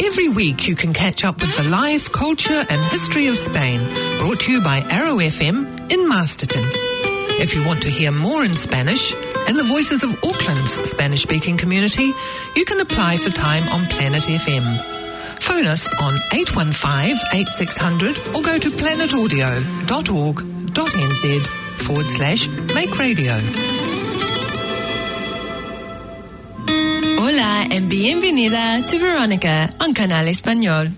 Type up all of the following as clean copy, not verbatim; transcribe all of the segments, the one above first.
Every week you can catch up with the life, culture and history of Spain, brought to you by Arrow FM in Masterton. If you want to hear more in Spanish and the voices of Auckland's Spanish-speaking community, you can apply for time on Planet FM. Phone us on 815-8600 or go to planetaudio.org.nz/Make Radio. Hola y bienvenida to Verónica en Canal Español.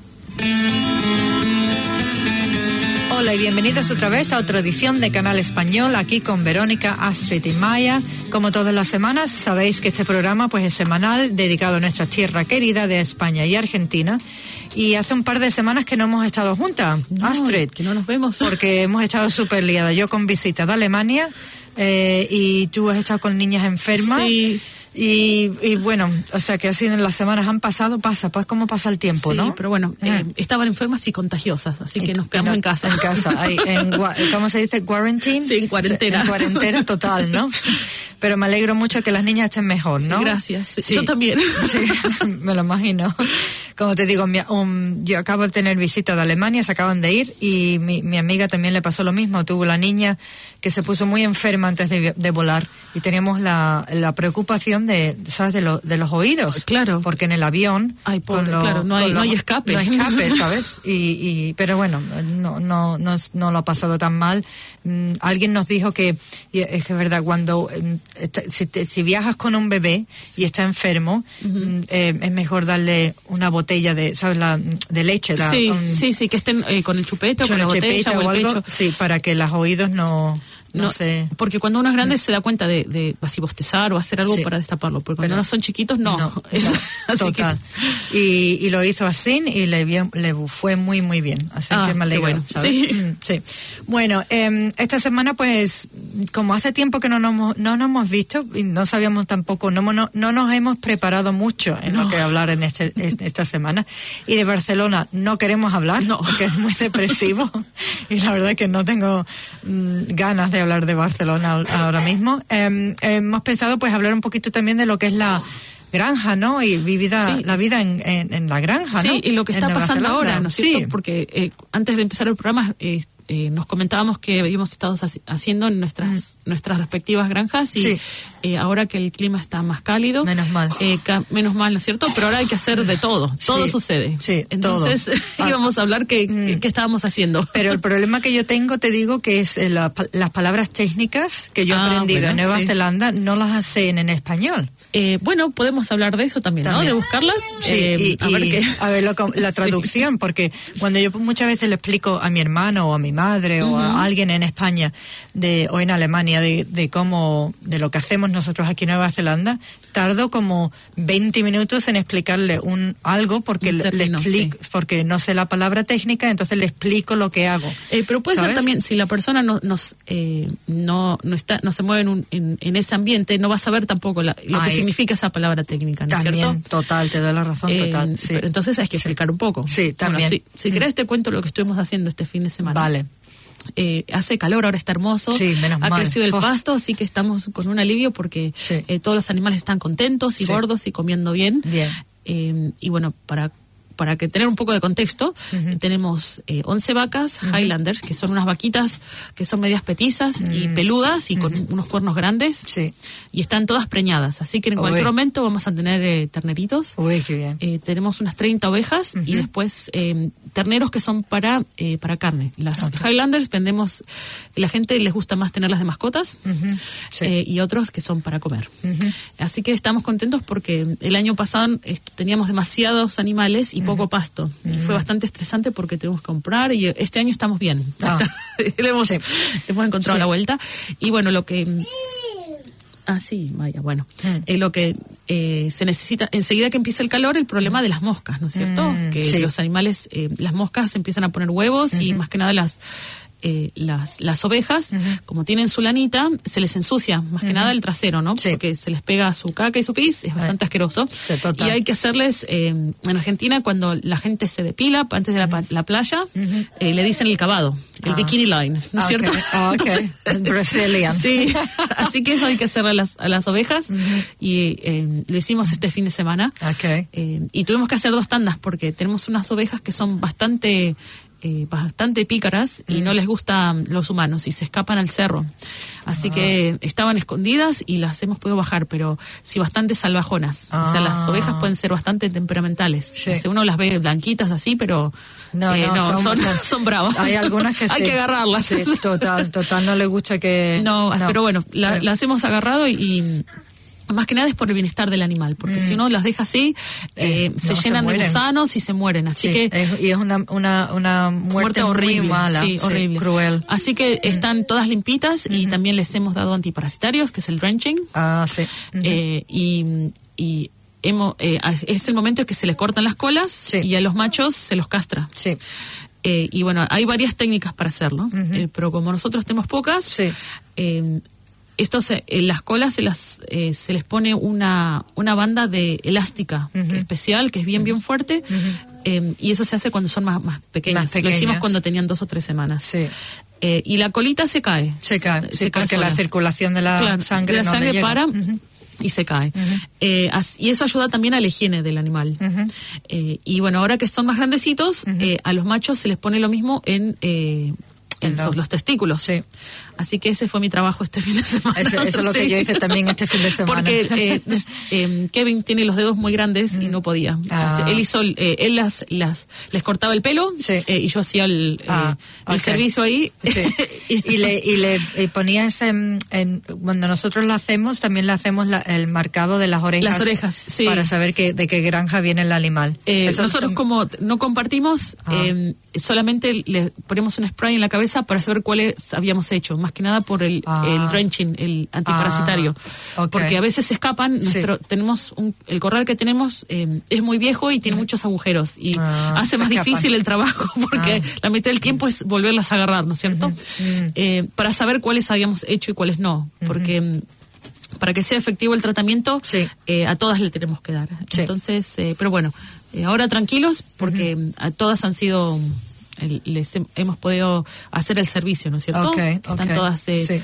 Hola y bienvenidos otra vez a otra edición de Canal Español, aquí con Verónica, Astrid y Maya. Como todas las semanas, sabéis que este programa pues es semanal, dedicado a nuestra tierra querida de España y Argentina. Y hace un par de semanas que no hemos estado juntas, Astrid. Que no nos vemos. Porque hemos estado súper liadas. Yo con visitas de Alemania y tú has estado con niñas enfermas. Sí. Y bueno, o sea que así en las semanas han pasado, pues cómo pasa el tiempo, sí, ¿no? Pero bueno, estaban enfermas y contagiosas, así que nos quedamos en casa. En casa, ¿cómo se dice? ¿Quarantine? Sí, en cuarentena. En cuarentena total, ¿no? Pero me alegro mucho que las niñas estén mejor, ¿no? Sí, gracias. Sí. Yo también. Sí, me lo imagino. Como te digo, yo acabo de tener visita de Alemania, se acaban de ir, y mi amiga también le pasó lo mismo. Tuvo la niña que se puso muy enferma antes de volar, y teníamos la preocupación ¿sabes? De los oídos. Claro. Porque en el avión... Ay, pobre, claro, no hay escape. No hay escape, ¿sabes? Pero bueno, no lo ha pasado tan mal. Alguien nos dijo que, y es que es verdad, cuando si viajas con un bebé y está enfermo, es mejor darle una botella de, ¿sabes? De leche. Sí, que estén con el chupete o con la botella o el pecho. Sí, para que los oídos no sé. Porque cuando uno es grande se da cuenta de así bostezar o hacer algo para destaparlo, porque cuando no son chiquitos no total. Y lo hizo así y le fue muy muy bien, así que me alegro. Bueno, ¿sabes? Sí. Bueno, esta semana pues como hace tiempo que no nos hemos visto y no sabíamos tampoco, no nos hemos preparado mucho en lo que hablar en esta semana, y de Barcelona no queremos hablar porque es muy depresivo y la verdad que no tengo ganas de hablar de Barcelona ahora mismo. Hemos pensado pues hablar un poquito también de lo que es la granja, ¿no? Y la vida en la granja, ¿no? Sí, y lo que está pasando ahora, ¿no es cierto? Sí. Porque antes de empezar el programa nos comentábamos que habíamos estado haciendo en nuestras respectivas granjas y ahora que el clima está más cálido, menos mal, ¿no es cierto? Pero ahora hay que hacer de todo sucede. Sí, entonces íbamos a hablar qué estábamos haciendo. Pero el problema que yo tengo, te digo, que es las palabras técnicas que yo he aprendido en Nueva Zelanda, no las sé en español. Bueno, podemos hablar de eso también, ¿no? De buscarlas. A ver la traducción, porque cuando yo muchas veces le explico a mi hermano o a mi madre o a alguien en España o en Alemania de lo que hacemos nosotros aquí en Nueva Zelanda, tardo como 20 minutos en explicarle algo porque le explico, porque no sé la palabra técnica, entonces le explico lo que hago. Pero puede ser también, si la persona no se mueve en ese ambiente, no va a saber tampoco lo que significa esa palabra técnica, ¿no es cierto? También, total, te doy la razón, total. Sí. Pero entonces hay que explicar un poco. Sí, también. Bueno, si querés te cuento lo que estuvimos haciendo este fin de semana. Vale. Hace calor, ahora está hermoso, menos mal. Ha crecido el pasto, así que estamos con un alivio porque todos los animales están contentos y gordos y comiendo bien. Y bueno, para que tener un poco de contexto, tenemos 11 vacas Highlanders, que son unas vaquitas que son medias petizas y peludas y con unos cuernos grandes, y están todas preñadas, así que en cualquier momento vamos a tener terneritos. Uy, qué bien. Tenemos unas 30 ovejas y después terneros que son para carne. Las Highlanders vendemos, la gente les gusta más tenerlas de mascotas, y otros que son para comer. Así que estamos contentos porque el año pasado teníamos demasiados animales y poco pasto. Y fue bastante estresante porque tuvimos que comprar, y este año estamos bien. Hemos encontrado la vuelta. Y bueno, lo que... Vaya, bueno. Lo que se necesita, enseguida que empieza el calor, el problema de las moscas, ¿no es cierto? Que los animales, las moscas empiezan a poner huevos y más que nada las ovejas, como tienen su lanita, se les ensucia, más que nada el trasero, ¿no? Sí. Porque se les pega su caca y su pis, es bastante asqueroso. Sí, total. Y hay que hacerles, en Argentina, cuando la gente se depila antes de la playa, le dicen el cavado, el bikini line, ¿no es cierto? Okay. Brazilian. Sí, así que eso hay que hacer a las ovejas, y lo hicimos este fin de semana. Okay. Y tuvimos que hacer 2 tandas porque tenemos unas ovejas que son bastante pícaras y no les gustan los humanos y se escapan al cerro. Así que estaban escondidas y las hemos podido bajar, pero sí bastante salvajonas. O sea, las ovejas pueden ser bastante temperamentales. Sí. Uno las ve blanquitas así, pero son bravas. Hay algunas que hay que agarrarlas. Sí, total, no les gusta que... No, pero bueno, las hemos agarrado y más que nada es por el bienestar del animal, porque si uno las deja así, se llenan de gusanos y se mueren. Así que es una muerte horrible, muy mala, sí, horrible, cruel. Así que están todas limpitas y también les hemos dado antiparasitarios, que es el drenching. Sí. Y es el momento en que se les cortan las colas y a los machos se los castra. Sí. Y bueno, hay varias técnicas para hacerlo, pero como nosotros tenemos pocas, las colas se les pone una banda de elástica especial que es bien fuerte, y eso se hace cuando son más pequeños. Lo hicimos cuando tenían 2 o 3 semanas. Sí. Y la colita se cae. Se cae porque sola. la circulación de la sangre no le llega. para y se cae. Y eso ayuda también a la higiene del animal. Y bueno, ahora que son más grandecitos, a los machos se les pone lo mismo en los testículos. Sí. Así que ese fue mi trabajo este fin de semana. Eso es lo que yo hice también este fin de semana. Porque Kevin tiene los dedos muy grandes y no podía. Él hizo, él les cortaba el pelo y yo hacía el servicio ahí. Sí. y le ponías cuando nosotros lo hacemos, también le hacemos el marcado de las orejas. Las orejas, sí. Para saber de qué granja viene el animal. Nosotros como no compartimos, solamente le ponemos un spray en la cabeza para saber cuáles habíamos hecho. Más que nada por el drenching, el antiparasitario. Porque a veces se escapan. Tenemos el corral que tenemos es muy viejo y tiene muchos agujeros y hace más difícil el trabajo porque la mitad del tiempo es volverlas a agarrar, ¿no es cierto? Para saber cuáles habíamos hecho y cuáles no, porque para que sea efectivo el tratamiento, a todas le tenemos que dar. Entonces, pero bueno, ahora tranquilos porque a todas han sido... hemos podido hacer el servicio, ¿no es cierto? Están todas...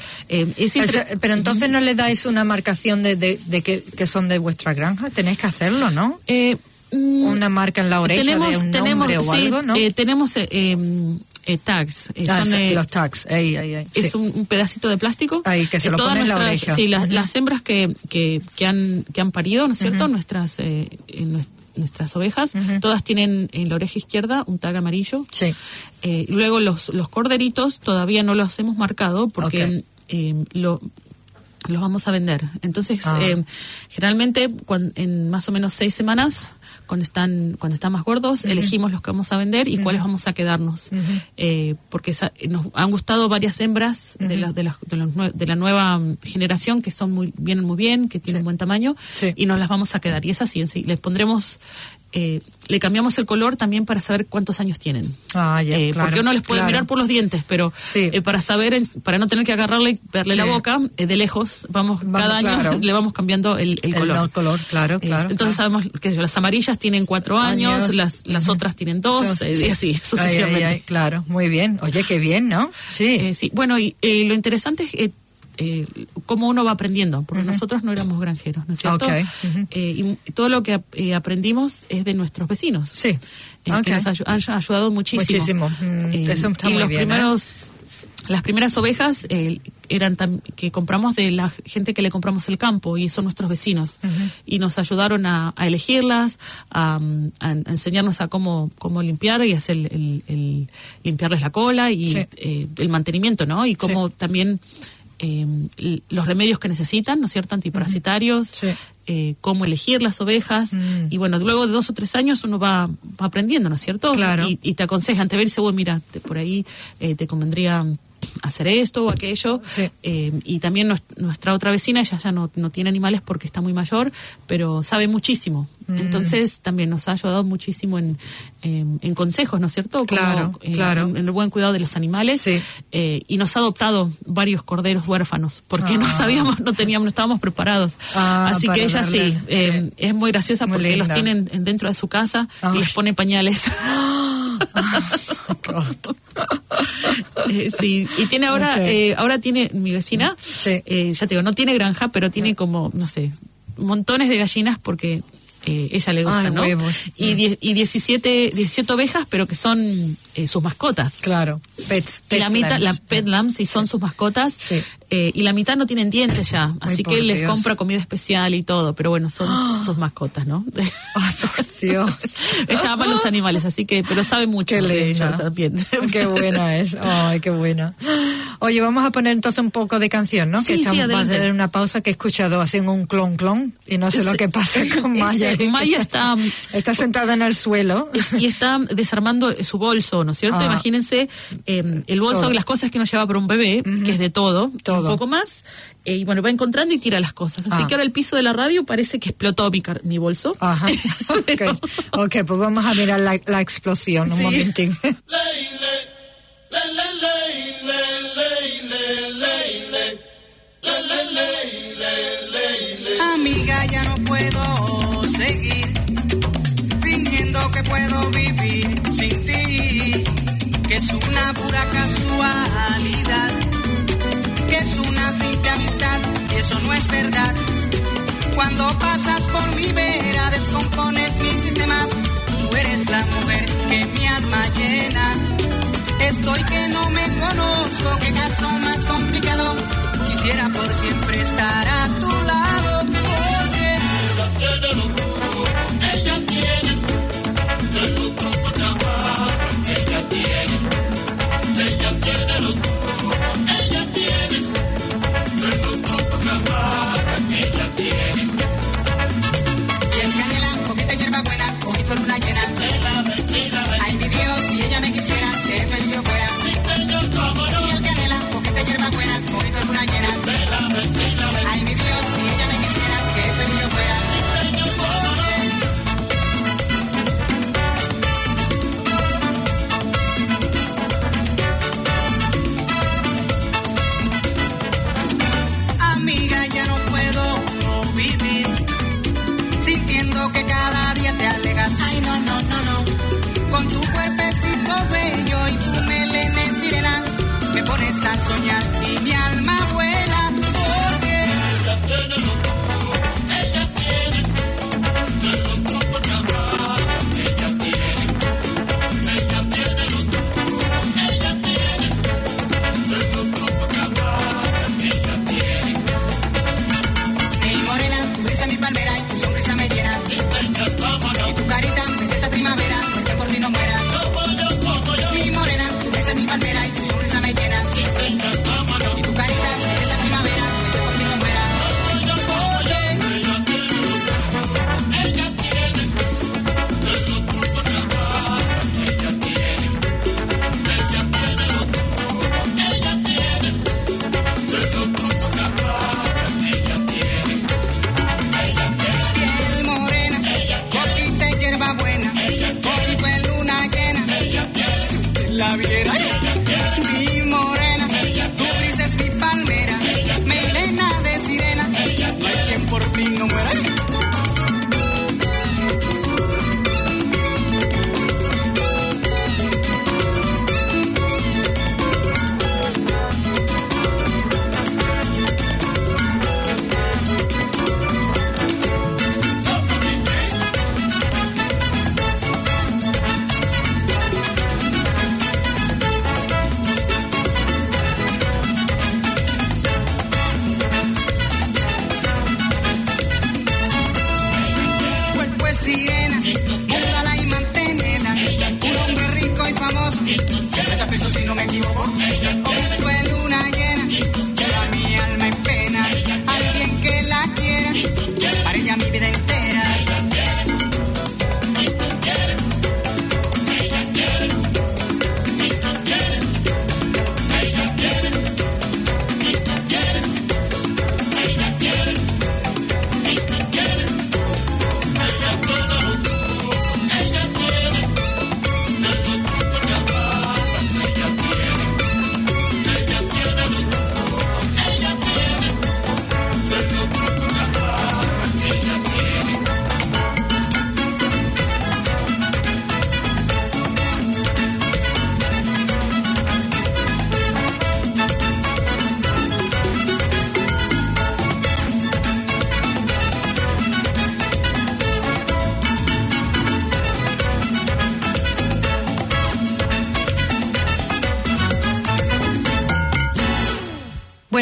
pero entonces no le dais una marcación de que son de vuestra granja. Tenéis que hacerlo, ¿no? Una marca en la oreja de un nombre o algo, ¿no? Tenemos tags. Los tags. Es un pedacito de plástico. Ahí, que se lo ponen en la oreja. Sí, las hembras que han parido, ¿no es cierto? Nuestras ovejas, todas tienen en la oreja izquierda un tag amarillo. Sí. Luego los corderitos todavía no los hemos marcado porque los vamos a vender. Entonces, generalmente en más o menos 6 semanas, cuando están más gordos, elegimos los que vamos a vender y cuáles vamos a quedarnos. Porque nos han gustado varias hembras de la nueva generación que vienen muy bien, que tienen buen tamaño, y nos las vamos a quedar. Y es así, les pondremos... le cambiamos el color también para saber cuántos años tienen. Porque uno les puede mirar por los dientes, pero para saber, para no tener que agarrarle y verle la boca, de lejos, cada año le vamos cambiando el color. El color, claro. Entonces sabemos que las amarillas tienen 4 años, las otras tienen 2, y así sucesivamente. Claro, muy bien. Oye, qué bien, ¿no? Sí. Bueno, y lo interesante es cómo uno va aprendiendo, porque nosotros no éramos granjeros, ¿no es cierto? Y todo lo que aprendimos es de nuestros vecinos, que nos han ayudado muchísimo. Eso está muy bien. Las primeras ovejas eran que compramos de la gente que le compramos el campo y son nuestros vecinos, y nos ayudaron a elegirlas, a enseñarnos a cómo limpiar y hacer el limpiarles la cola y el mantenimiento, ¿no? Y cómo también los remedios que necesitan, ¿no es cierto? Antiparasitarios, cómo elegir las ovejas, y bueno, luego de 2 o 3 años uno va aprendiendo, ¿no es cierto? Claro. Y te aconsejan, te ven y dice, mira, por ahí te convendría hacer esto o aquello. Sí. Y también nuestra otra vecina, ella ya no tiene animales porque está muy mayor, pero sabe muchísimo. Entonces también nos ha ayudado muchísimo en consejos, ¿no es cierto? Claro, claro. En el buen cuidado de los animales. Sí. Y nos ha adoptado varios corderos huérfanos porque no estábamos preparados. Así que ella sí, es muy graciosa muy porque linda. los tienen dentro de su casa y les pone pañales. Sí, y tiene ahora, ahora tiene mi vecina, Sí. ya te digo, no tiene granja, pero tiene como, no sé, montones de gallinas porque ella le gusta, Ay, ¿no? huevos. Y 17 ovejas, pero que son sus mascotas. Claro, pets Y la mitad, lambs. la pet lambs, y son sus mascotas, Sí. y la mitad no tienen dientes ya, así por que les Dios. compra comida especial y todo, pero bueno, son sus mascotas, ¿no? Ay, por Dios. Ella ama los animales, así que, pero sabe mucho Qué de linda. ellos también. Qué buena es. Ay, qué buena. Oye, vamos a poner entonces un poco de canción, ¿no? Sí, que estamos, sí, adelante. va a hacer una pausa que he escuchado haciendo un clon clon y no sé lo que pasa con Maya. Maya está sentada en el suelo. y está desarmando su bolso, ¿no es cierto? Imagínense el bolso, Todo. las cosas que nos lleva para un bebé, que es de todo, Todo. un poco más, y bueno, va encontrando y tira las cosas. Así que ahora el piso de la radio parece que explotó mi bolso. Ajá. Ok, pues vamos a mirar la explosión un Sí. momentín. Amiga, ya no puedo seguir fingiendo que puedo vivir sin ti, que es una pura casualidad, que es una simple amistad y eso no es verdad. Cuando pasas por mi vera descompones mis sistemas, tú eres la mujer que mi alma llena. Estoy que no me conozco, qué caso más complicado. Quisiera por siempre estar a tu lado. Oye, ella tiene de los grupos de amar. Ella tiene los grupos. Ella tiene de los grupos de amar. Ella tiene. Piel canela, poquita hierba buena, ojito luna llena. Ay, mi Dios, si ella me quisiera, qué feliz yo fuera. Piel canela, poquita hierba buena, ojito luna llena. Ay, mi Dios, si ella me quisiera, qué feliz yo fuera. Amiga, ya no puedo vivir sintiendo que cada día te alegas. Ay, no, no, no, no. Con tu cuerpecito bello y tu melena en sirena me pones a soñar y mi alma vuela. Porque ella tiene de los grupos de amar. Ella tiene los grupos. Ella tiene de los grupos de amar. Ella tiene. Mi morena, tu brisa mi palmera y tu sonrisa me llena. Y tu carita, belleza primavera, porque por ti no muera. Mi morena, tu brisa mi palmera y tu sonrisa me llena. Y tu carita, belleza primavera, porque por ti no muera. Ella tiene de esos grupos de amar. Ella tiene los grupos. Ella tiene de esos grupos de amar. Ella tiene.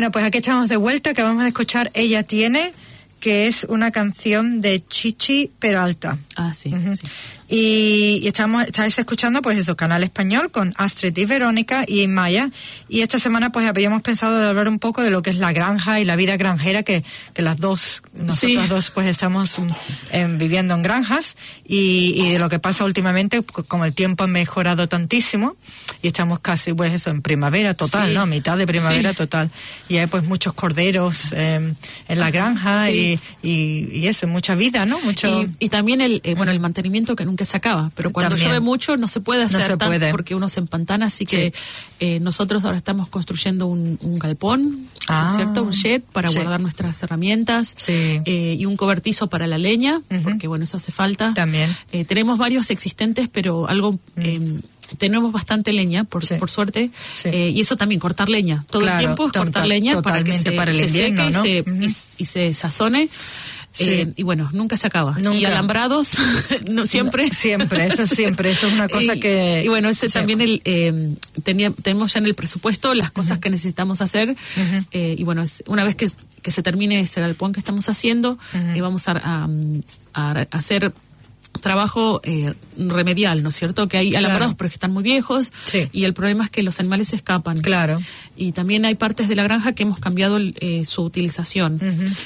Bueno, pues aquí estamos de vuelta, que vamos a escuchar Ella Tiene, que es una canción de Chichi Peralta. Sí. Sí. Y estáis escuchando pues eso, Canal Español con Astrid y Verónica y Maya. Y esta semana pues habíamos pensado de hablar un poco de lo que es la granja y la vida granjera, que nosotras dos pues estamos viviendo en granjas y de lo que pasa últimamente, como el tiempo ha mejorado tantísimo y estamos casi pues eso en primavera total, ¿no? Mitad de primavera total. Y hay pues muchos corderos en la granja y eso, mucha vida, ¿no? Y también el mantenimiento que nunca se acaba, pero cuando llueve mucho no se puede hacer tanto porque uno se empantana, así que nosotros ahora estamos construyendo un galpón, ¿cierto? Un shed para guardar nuestras herramientas y un cobertizo para la leña, porque bueno, eso hace falta. También. Tenemos varios existentes, pero tenemos bastante leña, por suerte, y eso también, cortar leña. Todo el tiempo es cortar leña para que el invierno, seque, ¿no? y se sazone. Y bueno, nunca se acaba. Nunca. Y alambrados, no, siempre. Siempre, eso es una cosa que... Y bueno, ese también tenemos ya en el presupuesto las cosas que necesitamos hacer. Y bueno, una vez que se termine ese galpón que estamos haciendo, vamos a hacer trabajo remedial, ¿no es cierto? Que hay alambrados pero que están muy viejos y el problema es que los animales se escapan. Claro. Y también hay partes de la granja que hemos cambiado su utilización.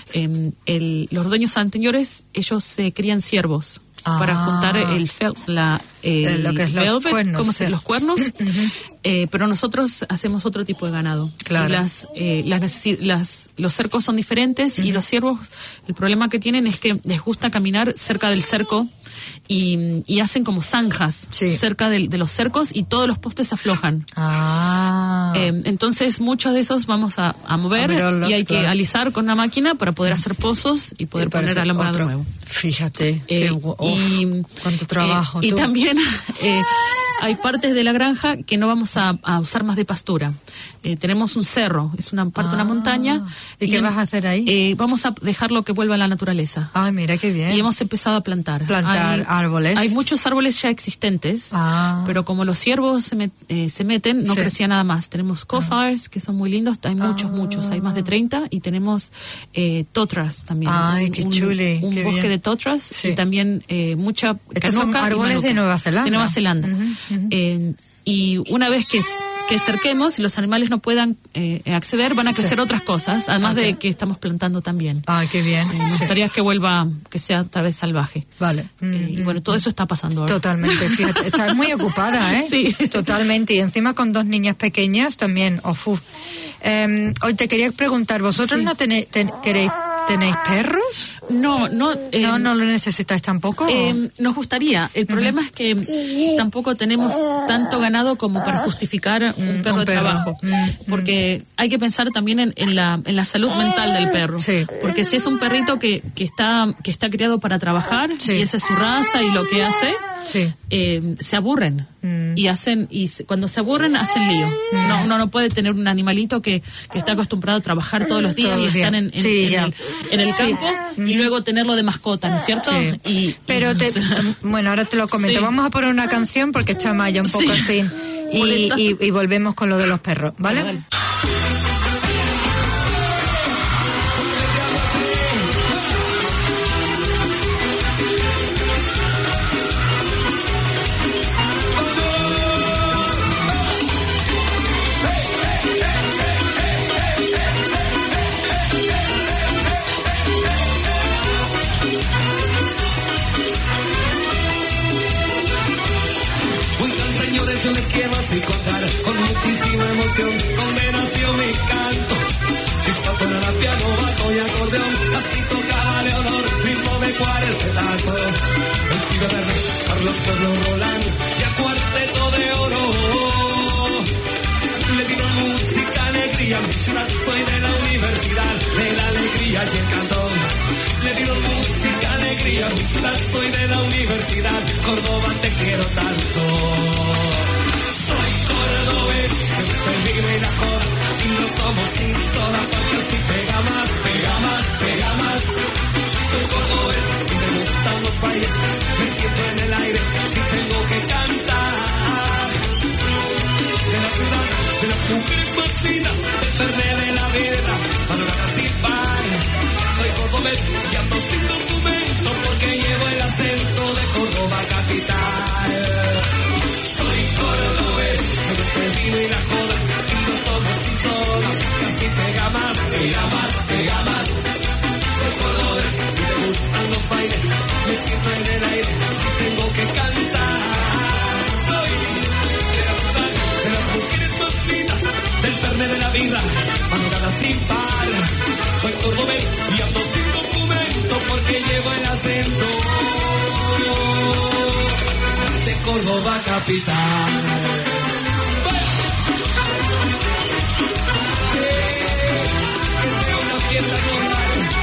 Los dueños anteriores, ellos crían ciervos para juntar lo que es velvet, los cuernos, pero nosotros hacemos otro tipo de ganado. Claro. Los cercos son diferentes y los ciervos, el problema que tienen es que les gusta caminar cerca del cerco y hacen como zanjas cerca de los cercos y todos los postes aflojan. Entonces muchos de esos vamos a mover y hay que alisar con una máquina para poder hacer pozos y poder poner alambrado nuevo. Fíjate, cuánto trabajo. Y también hay partes de la granja que no vamos a usar más de pastura. Tenemos un cerro, es una parte de una montaña. ¿Y qué vas a hacer ahí? Vamos a dejarlo que vuelva a la naturaleza. Ay, mira qué bien. Y hemos empezado a plantar árboles. Hay muchos árboles ya existentes, pero como los ciervos se meten, no crecía nada más. Tenemos cofars, que son muy lindos, hay muchos, hay más de 30, y tenemos totras también. Ay, qué chuli. Un bosque de totras y también mucha Estos son árboles de Nueva Zelanda. De Nueva Zelanda. Y una vez que cerquemos y los animales no puedan acceder, van a crecer otras cosas, además de que estamos plantando también. Qué bien. Nos gustaría que vuelva, que sea otra vez salvaje. Vale. Y bueno, todo eso está pasando ahora. Totalmente, fíjate, estás muy ocupada, ¿eh? Sí. Totalmente, y encima con 2 niñas pequeñas también. Hoy te quería preguntar, ¿vosotros no tenéis perros? No lo necesitáis tampoco. Nos gustaría. El problema es que tampoco tenemos tanto ganado como para justificar un perro de trabajo. Porque hay que pensar también en la salud mental del perro. Sí. Porque si es un perrito que está criado para trabajar, y esa es su raza y lo que hace, se aburren. Y cuando se aburren hacen lío. Uno no puede tener un animalito que está acostumbrado a trabajar todos los días y estar en el campo y luego tenerlo de mascota, ¿no es cierto? Sí. Pero bueno, ahora te lo comento. Vamos a poner una canción porque está Maya un poco así y volvemos con lo de los perros, ¿vale? Vale. Yo les quiero así contar con muchísima emoción donde nació mi canto. Chispa, tonada, piano, bajo y acordeón, así tocaba Leonor, ritmo de cuartetazo. El pibe verde, Carlos Pueblo Roland y el cuarteto de oro. Le dieron música, alegría, mi ciudad, soy de la universidad, de la alegría y el cantón. Le dieron música, alegría, mi ciudad, soy de la universidad, Córdoba te quiero tanto. Soy cordobés, el vino y la joda, y lo tomo sin soda, porque así pega más, pega más, pega más. Soy cordobés y me gustan los bailes, me siento en el aire, si tengo que cantar. De la ciudad de las mujeres más lindas del Fernet de la vida, valoradas sin par. Soy cordobés y ando sin documento porque llevo el acento de Córdoba capital. Soy cordobés, me gusta el vino y la joda y lo tomo sin soda, casi pega más, pega más, pega más. Soy cordobés y me gustan los bailes, me siento en el aire si tengo que cantar. Soy de la ciudad, de las mujeres más lindas del Fernet de la vida, valoradas sin par. Soy cordobés y ando sin documento porque llevo el acento de Córdoba capital. Que sea una fiesta global.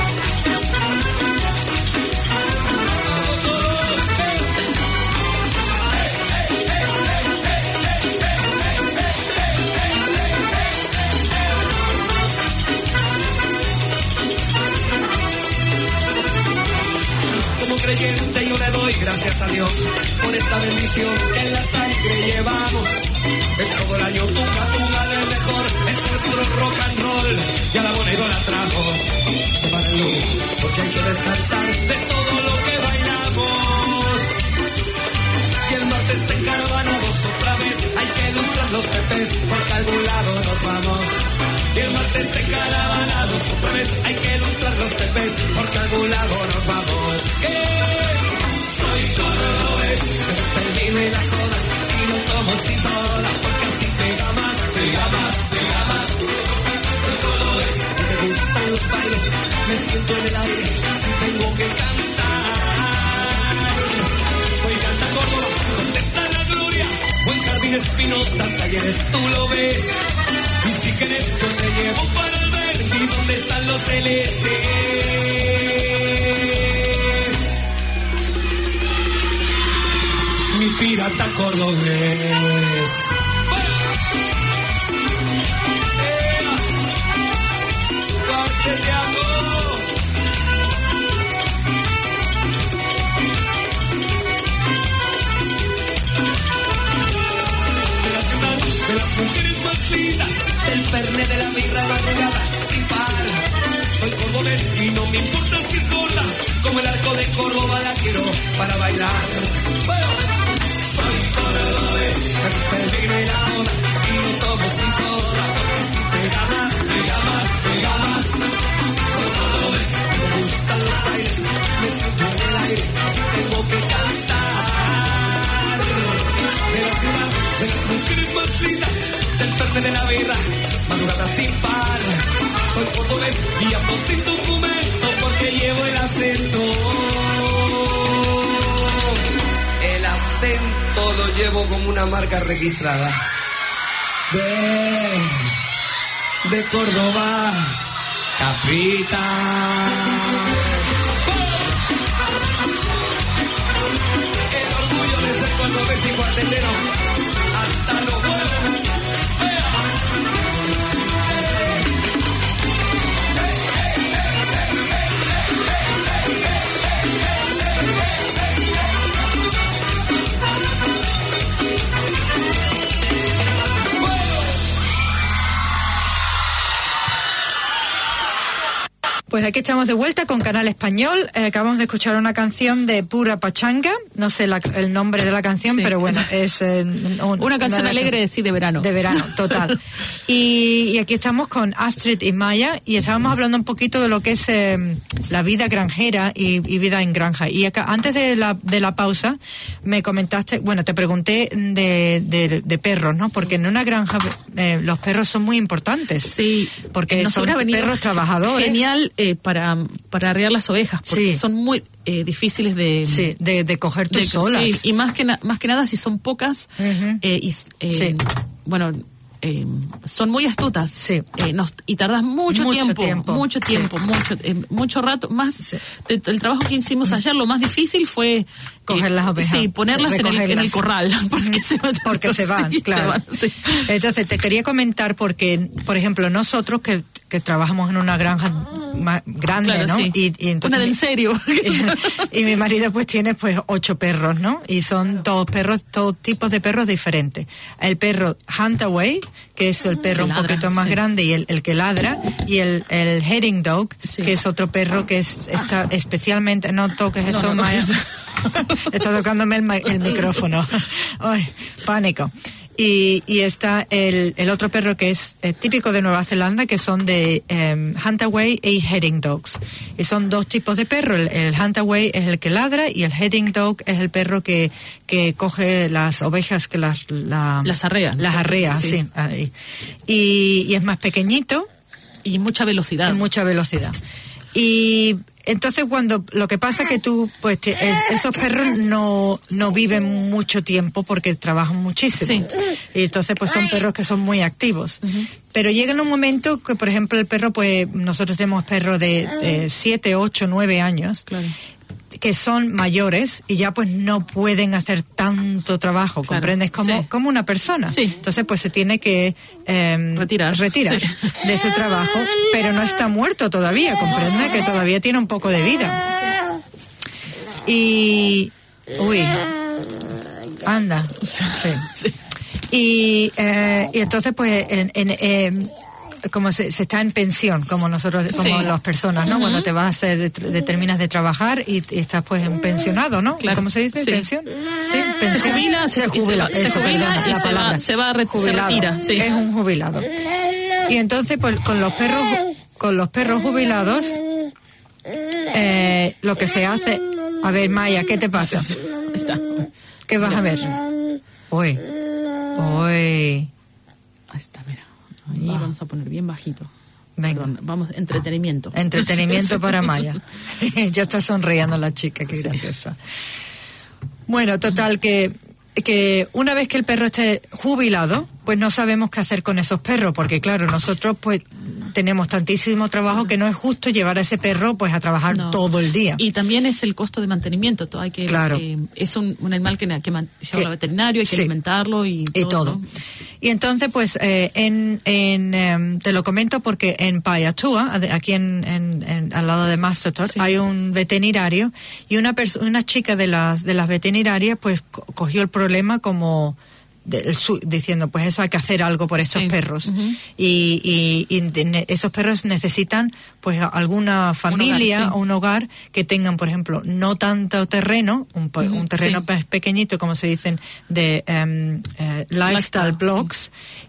Como creyente yo le doy gracias a Dios por esta bendición que en la sangre llevamos. Es todo el año tunga, tunga del mejor, es nuestro rock and roll, ya la moneda la tramos. Se va el lunes porque hay que descansar de todo lo que bailamos. Y el martes encaravanados otra vez, hay que ilustrar los pepes porque a algún lado nos vamos. Y el martes encaravanados otra vez, hay que ilustrar los pepes porque a algún lado nos vamos. Soy cordobés, me gusta el vino y la joda y lo tomo sin soda porque así pega más, pega más, pega más. Soy cordobés y me gustan los bailes, me siento en el aire si tengo que cantar. Soy de Alta Córdoba, donde está la gloria, buen Jardín Espinosa, Talleres tú lo ves. Y si querés yo te llevo para el Verdi, donde están los celestes. Mi pirata cordobés. De la ciudad, de las mujeres más lindas, del Fernet de la birra madrugada sin par. Soy cordobés y no me importa si es gorda, como el arco de Córdoba la quiero para bailar. Bueno. Soy cordobés, me gusta el vino y la joda y lo tomo sin soda porque si pega más, pega más, pega más. Soy cordobés, me gustan los bailes, me siento en el aire si tengo que cantar. De la ciudad, de las mujeres más lindas, del Fernet de la birra, madrugada sin par. Soy cordobés y ando sin documento porque llevo el acento. El acento lo llevo como una marca registrada de Córdoba capital. El orgullo de ser cordobés y cuartetero hasta los huevos. Pues aquí estamos de vuelta con Canal Español. Acabamos de escuchar una canción de Pura Pachanga. No sé el nombre de la canción, sí, pero bueno, es una canción alegre, sí, de verano. De verano, total. Y aquí estamos con Astrid y Maya y estábamos hablando un poquito de lo que es la vida granjera y vida en granja. Y acá, antes de la pausa, me comentaste, bueno, te pregunté de perros, ¿no? Porque en una granja los perros son muy importantes. Sí. Porque son perros trabajadores. Genial. Para arrear las ovejas, porque sí, son muy difíciles de coger tú solas. Sí, y más que nada si son pocas, sí, bueno, son muy astutas, sí, y tardas mucho rato más. Sí. El trabajo que hicimos ayer, lo más difícil fue coger las ovejas, sí, ponerlas en el corral porque se van, sí, claro. Se van, sí. Entonces te quería comentar porque, por ejemplo, nosotros que que trabajamos en una granja más grande, claro, ¿no? Sí. Y entonces una de en serio. y mi marido pues tiene pues 8 perros, ¿no? Y son todos tipos de perros diferentes. El perro Huntaway, que es el perro Que un ladra, poquito más sí. grande y el que ladra, y el Heading Dog, Sí. que es otro perro que está especialmente, no toques eso, no, Maya. eso. Está tocándome el micrófono. Ay, pánico. Y está el otro perro que es típico de Nueva Zelanda, que son de Huntaway y Heading Dogs. Y son 2 tipos de perro. El Huntaway es el que ladra y el Heading Dog es el perro que coge las ovejas, que las arrea. Las arrea, sí. Ahí. Y es más pequeñito. Y mucha velocidad. Y mucha velocidad. Y entonces lo que pasa es que tú, pues esos perros no viven mucho tiempo porque trabajan muchísimo. Sí. Y entonces pues son perros que son muy activos. Pero llega en un momento que, por ejemplo, el perro, pues nosotros tenemos perros de 7, 8, 9 años. Claro. Que son mayores y ya pues no pueden hacer tanto trabajo, Claro, ¿comprendes? sí. Como una persona. Sí. Entonces pues se tiene que retirar sí. de ese trabajo, pero no está muerto todavía, ¿comprende? Que todavía tiene un poco de vida. Y... Uy. Anda. Sí. Y entonces pues como se está en pensión, como nosotros, como Sí. las personas, ¿no? Cuando te vas, terminas de trabajar y estás pues en pensionado, ¿no? Claro. ¿Cómo se dice? Sí. ¿Pensión? Sí, pensión. Se jubila, se jubila, se eso, jubila perdona, y la palabra. se Jubilado. retira. Sí. Es un jubilado. Y entonces pues con los perros jubilados, lo que se hace... A ver, Maya, ¿qué te pasa? Está. ¿Qué vas a ver? Uy. Ahí está, mira. Ahí vamos a poner bien bajito. Venga. Perdón, vamos, entretenimiento. Entretenimiento para Maya. Ya está sonriendo la chica, qué graciosa. Bueno, total, que una vez que el perro esté jubilado, pues no sabemos qué hacer con esos perros, porque claro, nosotros pues tenemos tantísimo trabajo que no es justo llevar a ese perro pues a trabajar todo el día. Y también es el costo de mantenimiento. Hay que, claro. Es un animal que lleva al veterinario, hay que alimentarlo y todo. ¿no? Y entonces, pues, te lo comento porque en Payatua, aquí al lado de Masterton, hay un veterinario y una chica de las veterinarias, pues, cogió el problema como diciendo, pues eso hay que hacer algo por estos perros. Y esos perros necesitan pues alguna familia o un hogar que tengan, por ejemplo, no tanto terreno, un terreno pequeñito, como se dicen, de lifestyle blocks,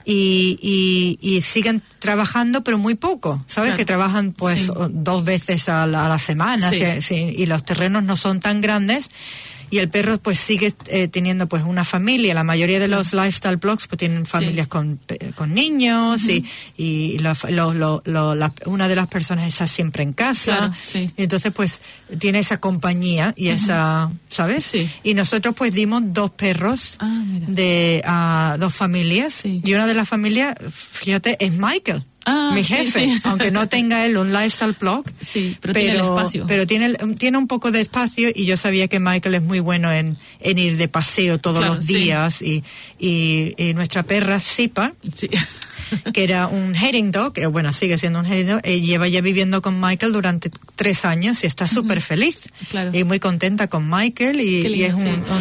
y sigan trabajando, pero muy poco, ¿sabes? Claro. Que trabajan pues 2 veces a la semana, y los terrenos no son tan grandes. Y el perro pues sigue teniendo pues una familia. La mayoría de los lifestyle blogs pues tienen familias con niños y una de las personas está siempre en casa. Claro, y entonces pues tiene esa compañía y esa, ¿sabes? Sí. Y nosotros pues dimos 2 perros de 2 familias y una de las familias, fíjate, es Michael. Mi jefe, aunque no tenga él un lifestyle blog, pero tiene el espacio. Pero tiene un poco de espacio y yo sabía que Michael es muy bueno en ir de paseo todos los días y nuestra perra Zipa, que era un Heading Dog, sigue siendo un Heading Dog, lleva ya viviendo con Michael durante 3 años y está súper feliz y muy contenta con Michael y es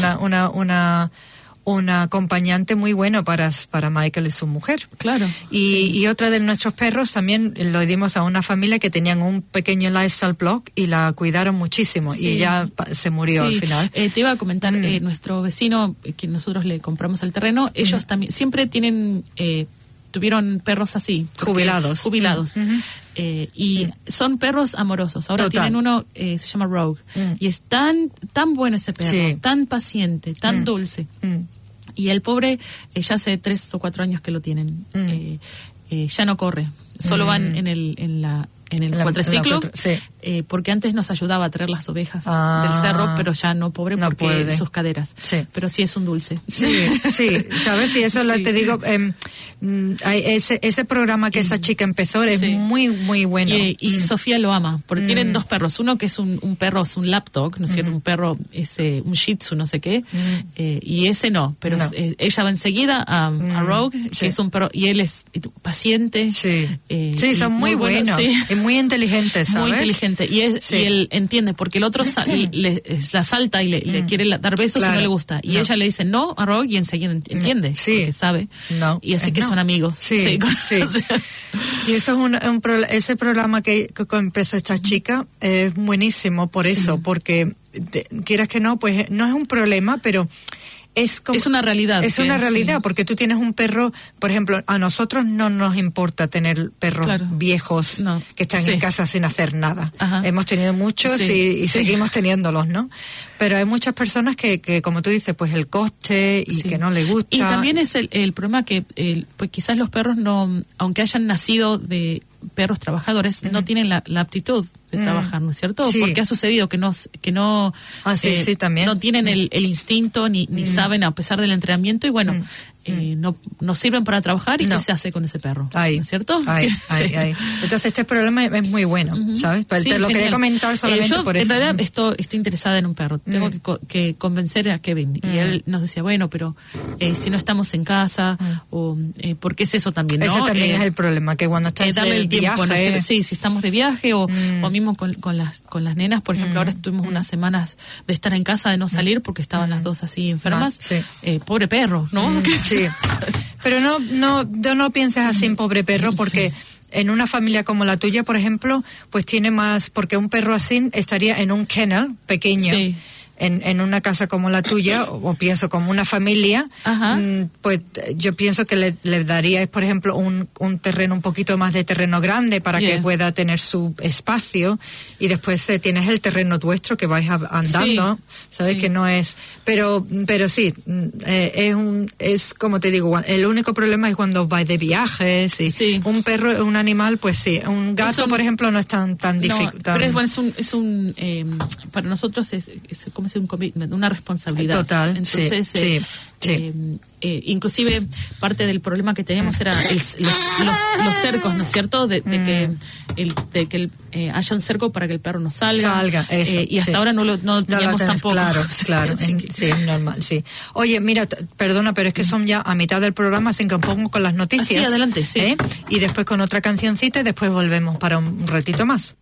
una acompañante muy bueno para Michael y su mujer. Claro. Y otra de nuestros perros también lo dimos a una familia que tenían un pequeño lifestyle blog y la cuidaron muchísimo y ella se murió al final. Te iba a comentar, nuestro vecino, que nosotros le compramos el terreno, ellos también siempre tuvieron perros así. Jubilados. Y son perros amorosos. Ahora tienen uno, se llama Rogue. Y es tan bueno ese perro, tan paciente, tan dulce. Y el pobre, ya hace 3 o 4 años que lo tienen. Ya no corre. Solo van en el cuatriciclo. porque antes nos ayudaba a traer las ovejas del cerro, pero ya no, pobre, no porque puede. sus caderas. Sí. Pero sí es un dulce. Sí, ¿sabes? Y eso Sí. te digo, hay ese programa que esa chica empezó es Sí. muy, muy bueno. Y Sofía lo ama, porque tienen dos perros. Uno que es un perro, es un lapdog, ¿no es cierto? Un perro, es un shih tzu, no sé qué. Y ese no, pero No. ella va enseguida a Rogue, Sí. que es un perro, y él es paciente. Sí, sí, y son muy buenos, sí. y muy inteligentes, ¿sabes? Muy inteligente. Sí. Y él entiende, porque el otro la salta y le quiere dar besos Claro. y no le gusta. Y No. ella le dice no a Rogue y enseguida entiende, Sí. porque sabe. No, Y así es que no. son amigos. Sí, sí. O sea, Y eso es ese programa que empezó esta chica es buenísimo por eso, porque quieras que no, pues no es un problema, pero es como, es una realidad. Es una realidad, sí. porque tú tienes un perro, por ejemplo, a nosotros no nos importa tener perros Claro. viejos No. que están Sí. en casa sin hacer nada. Ajá. Hemos tenido muchos Sí, y sí. seguimos teniéndolos, ¿no? Pero hay muchas personas que, como tú dices, pues el coste y Sí. que no les gusta. Y también es el problema que pues quizás los perros no, aunque hayan nacido de perros trabajadores, no tienen la aptitud de trabajar, ¿no es cierto? Sí. Porque ha sucedido que no sí, también. no tienen el instinto ni saben a pesar del entrenamiento y bueno, no sirven para trabajar y No. ¿qué se hace con ese perro? Ahí, ¿No es cierto? ahí, Sí. ahí. Entonces este programa es muy bueno, ¿sabes? Sí, Te lo quería genial. comentar solamente yo, por eso. en realidad estoy interesada en un perro. Tengo que convencer a Kevin. Y él nos decía, bueno, pero si no estamos en casa, o porque es eso también, ¿no? Ese también es el problema, que cuando estás darle de el tiempo, viaje, ¿no? Sí, si estamos de viaje o mismo con las nenas, por ejemplo, ahora estuvimos unas semanas de estar en casa, de no salir porque estaban las dos así enfermas. Sí. Pobre perro, ¿no? Sí. Pero no pienses así en pobre perro, porque en una familia como la tuya, por ejemplo, pues tiene más, porque un perro así estaría en un kennel pequeño. Sí. En una casa como la tuya, o pienso como una familia, Ajá. pues yo pienso que le daríais, por ejemplo, un terreno, un poquito más de terreno grande para que Yeah. pueda tener su espacio, y después tienes el terreno vuestro que vais andando, ¿sabes? Sí. Que no es... Pero sí, es como te digo, el único problema es cuando vais de viajes, y Sí. un perro, un animal, pues sí, un gato, por ejemplo, no es tan No, difícil. pero es un para nosotros es como si un commitment, una responsabilidad. Total, Entonces, sí. inclusive parte del problema que teníamos era los cercos, ¿no es cierto? De que haya un cerco para que el perro no salga. Eso, y hasta sí. ahora no lo teníamos tenés, tampoco. Claro, Así que- sí, es normal, sí. Oye, mira, perdona, pero es que son ya a mitad del programa, así que pongo con las noticias. Sí, adelante, sí. Y después con otra cancioncita y después volvemos para un ratito más.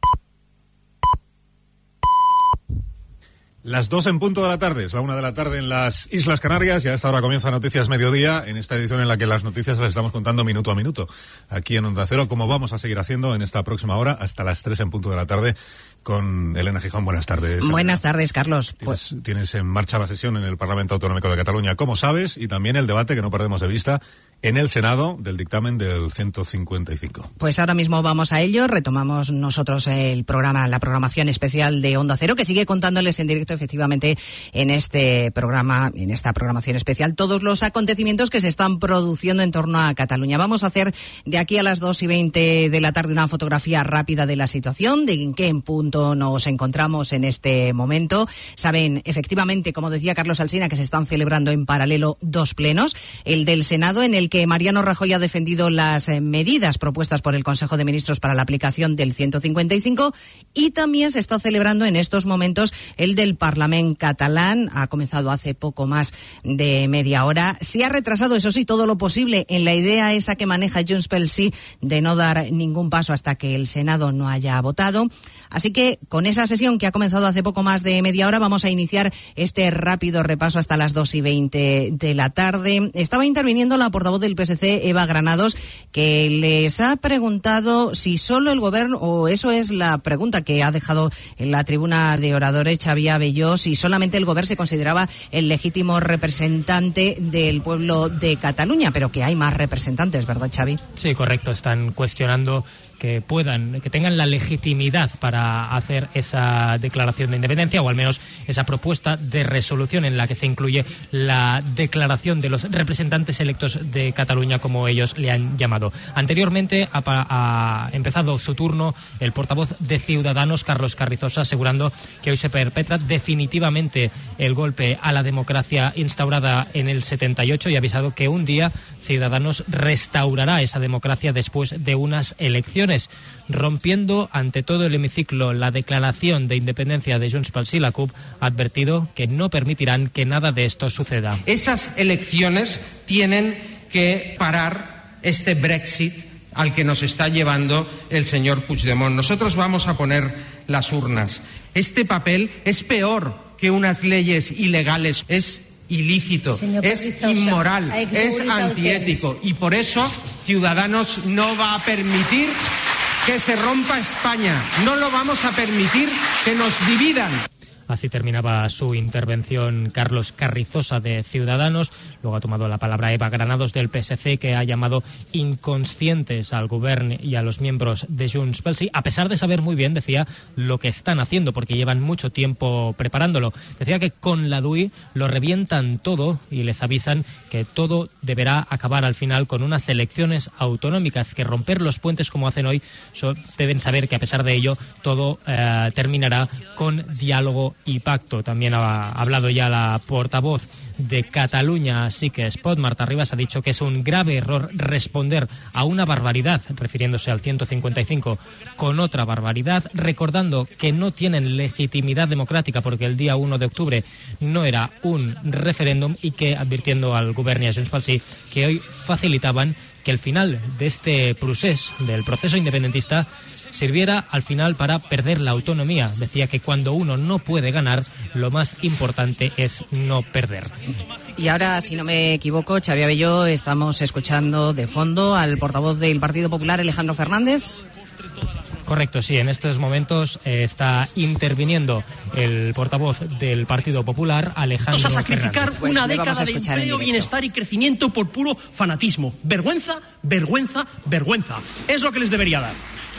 Las 2 en punto de la tarde, es la 1 de la tarde en las Islas Canarias y a esta hora comienza Noticias Mediodía, en esta edición en la que las noticias las estamos contando minuto a minuto aquí en Onda Cero, como vamos a seguir haciendo en esta próxima hora hasta las 3 en punto de la tarde con Elena Gijón. Buenas tardes. Buenas tardes, Carlos. Tienes en marcha la sesión en el Parlamento Autonómico de Cataluña, como sabes, y también el debate que no perdemos de vista en el Senado del dictamen del 155. Pues ahora mismo vamos a ello. Retomamos nosotros el programa, la programación especial de Onda Cero, que sigue contándoles en directo, efectivamente, en este programa, en esta programación especial, todos los acontecimientos que se están produciendo en torno a Cataluña. Vamos a hacer de aquí a las 2:20 de la tarde una fotografía rápida de la situación, de en qué punto nos encontramos en este momento. Saben, efectivamente, como decía Carlos Alsina, que se están celebrando en paralelo dos plenos, el del Senado, en el que Mariano Rajoy ha defendido las medidas propuestas por el Consejo de Ministros para la aplicación del 155, y también se está celebrando en estos momentos el del Parlament catalán. Ha comenzado hace poco más de media hora. Se ha retrasado, eso sí, todo lo posible en la idea esa que maneja Junts pel Sí de no dar ningún paso hasta que el Senado no haya votado. Así que con esa sesión que ha comenzado hace poco más de media hora vamos a iniciar este rápido repaso hasta las 2:20 de la tarde. Estaba interviniendo la portavoz del PSC, Eva Granados, que les ha preguntado si solo el gobierno, o eso es la pregunta que ha dejado en la tribuna de oradores Xavier Abelló, si solamente el gobierno se consideraba el legítimo representante del pueblo de Cataluña, pero que hay más representantes, ¿verdad, Xavi? Sí, correcto. Están cuestionando que tengan la legitimidad para hacer esa declaración de independencia, o al menos esa propuesta de resolución en la que se incluye la declaración de los representantes electos de Cataluña, como ellos le han llamado. Anteriormente ha empezado su turno el portavoz de Ciudadanos, Carlos Carrizosa, asegurando que hoy se perpetra definitivamente el golpe a la democracia instaurada en el 78 y ha avisado que un día Ciudadanos restaurará esa democracia después de unas elecciones, rompiendo ante todo el hemiciclo la declaración de independencia de Junts pel Sí. La CUP ha advertido que no permitirán que nada de esto suceda. Esas elecciones tienen que parar este Brexit al que nos está llevando el señor Puigdemont. Nosotros vamos a poner las urnas. Este papel es peor que unas leyes ilegales, es ilícito, es inmoral, es antiético, y por eso Ciudadanos no va a permitir que se rompa España, no lo vamos a permitir que nos dividan. Así terminaba su intervención Carlos Carrizosa de Ciudadanos. Luego ha tomado la palabra Eva Granados del PSC, que ha llamado inconscientes al Govern y a los miembros de Junts pel Sí, a pesar de saber muy bien, decía, lo que están haciendo, porque llevan mucho tiempo preparándolo. Decía que con la DUI lo revientan todo y les avisan que todo deberá acabar al final con unas elecciones autonómicas, que romper los puentes como hacen hoy, deben saber que a pesar de ello todo terminará con diálogo y pacto. También ha hablado ya la portavoz de Cataluña Sí que es Pot, Marta Ribas, ha dicho que es un grave error responder a una barbaridad, refiriéndose al 155, con otra barbaridad, recordando que no tienen legitimidad democrática porque el día 1 de octubre no era un referéndum, y que advirtiendo al Govern y a Junts pel Sí que hoy facilitaban que el final de este procés, del proceso independentista, sirviera al final para perder la autonomía. Decía que cuando uno no puede ganar, lo más importante es no perder. Y ahora, si no me equivoco, Xavi Abelló, estamos escuchando de fondo al portavoz del Partido Popular, Alejandro Fernández. Correcto, sí, en estos momentos está interviniendo el portavoz del Partido Popular, Alejandro Fernández. A sacrificar una década de empleo, bienestar y crecimiento por puro fanatismo. Vergüenza, vergüenza, vergüenza. Es lo que les debería dar.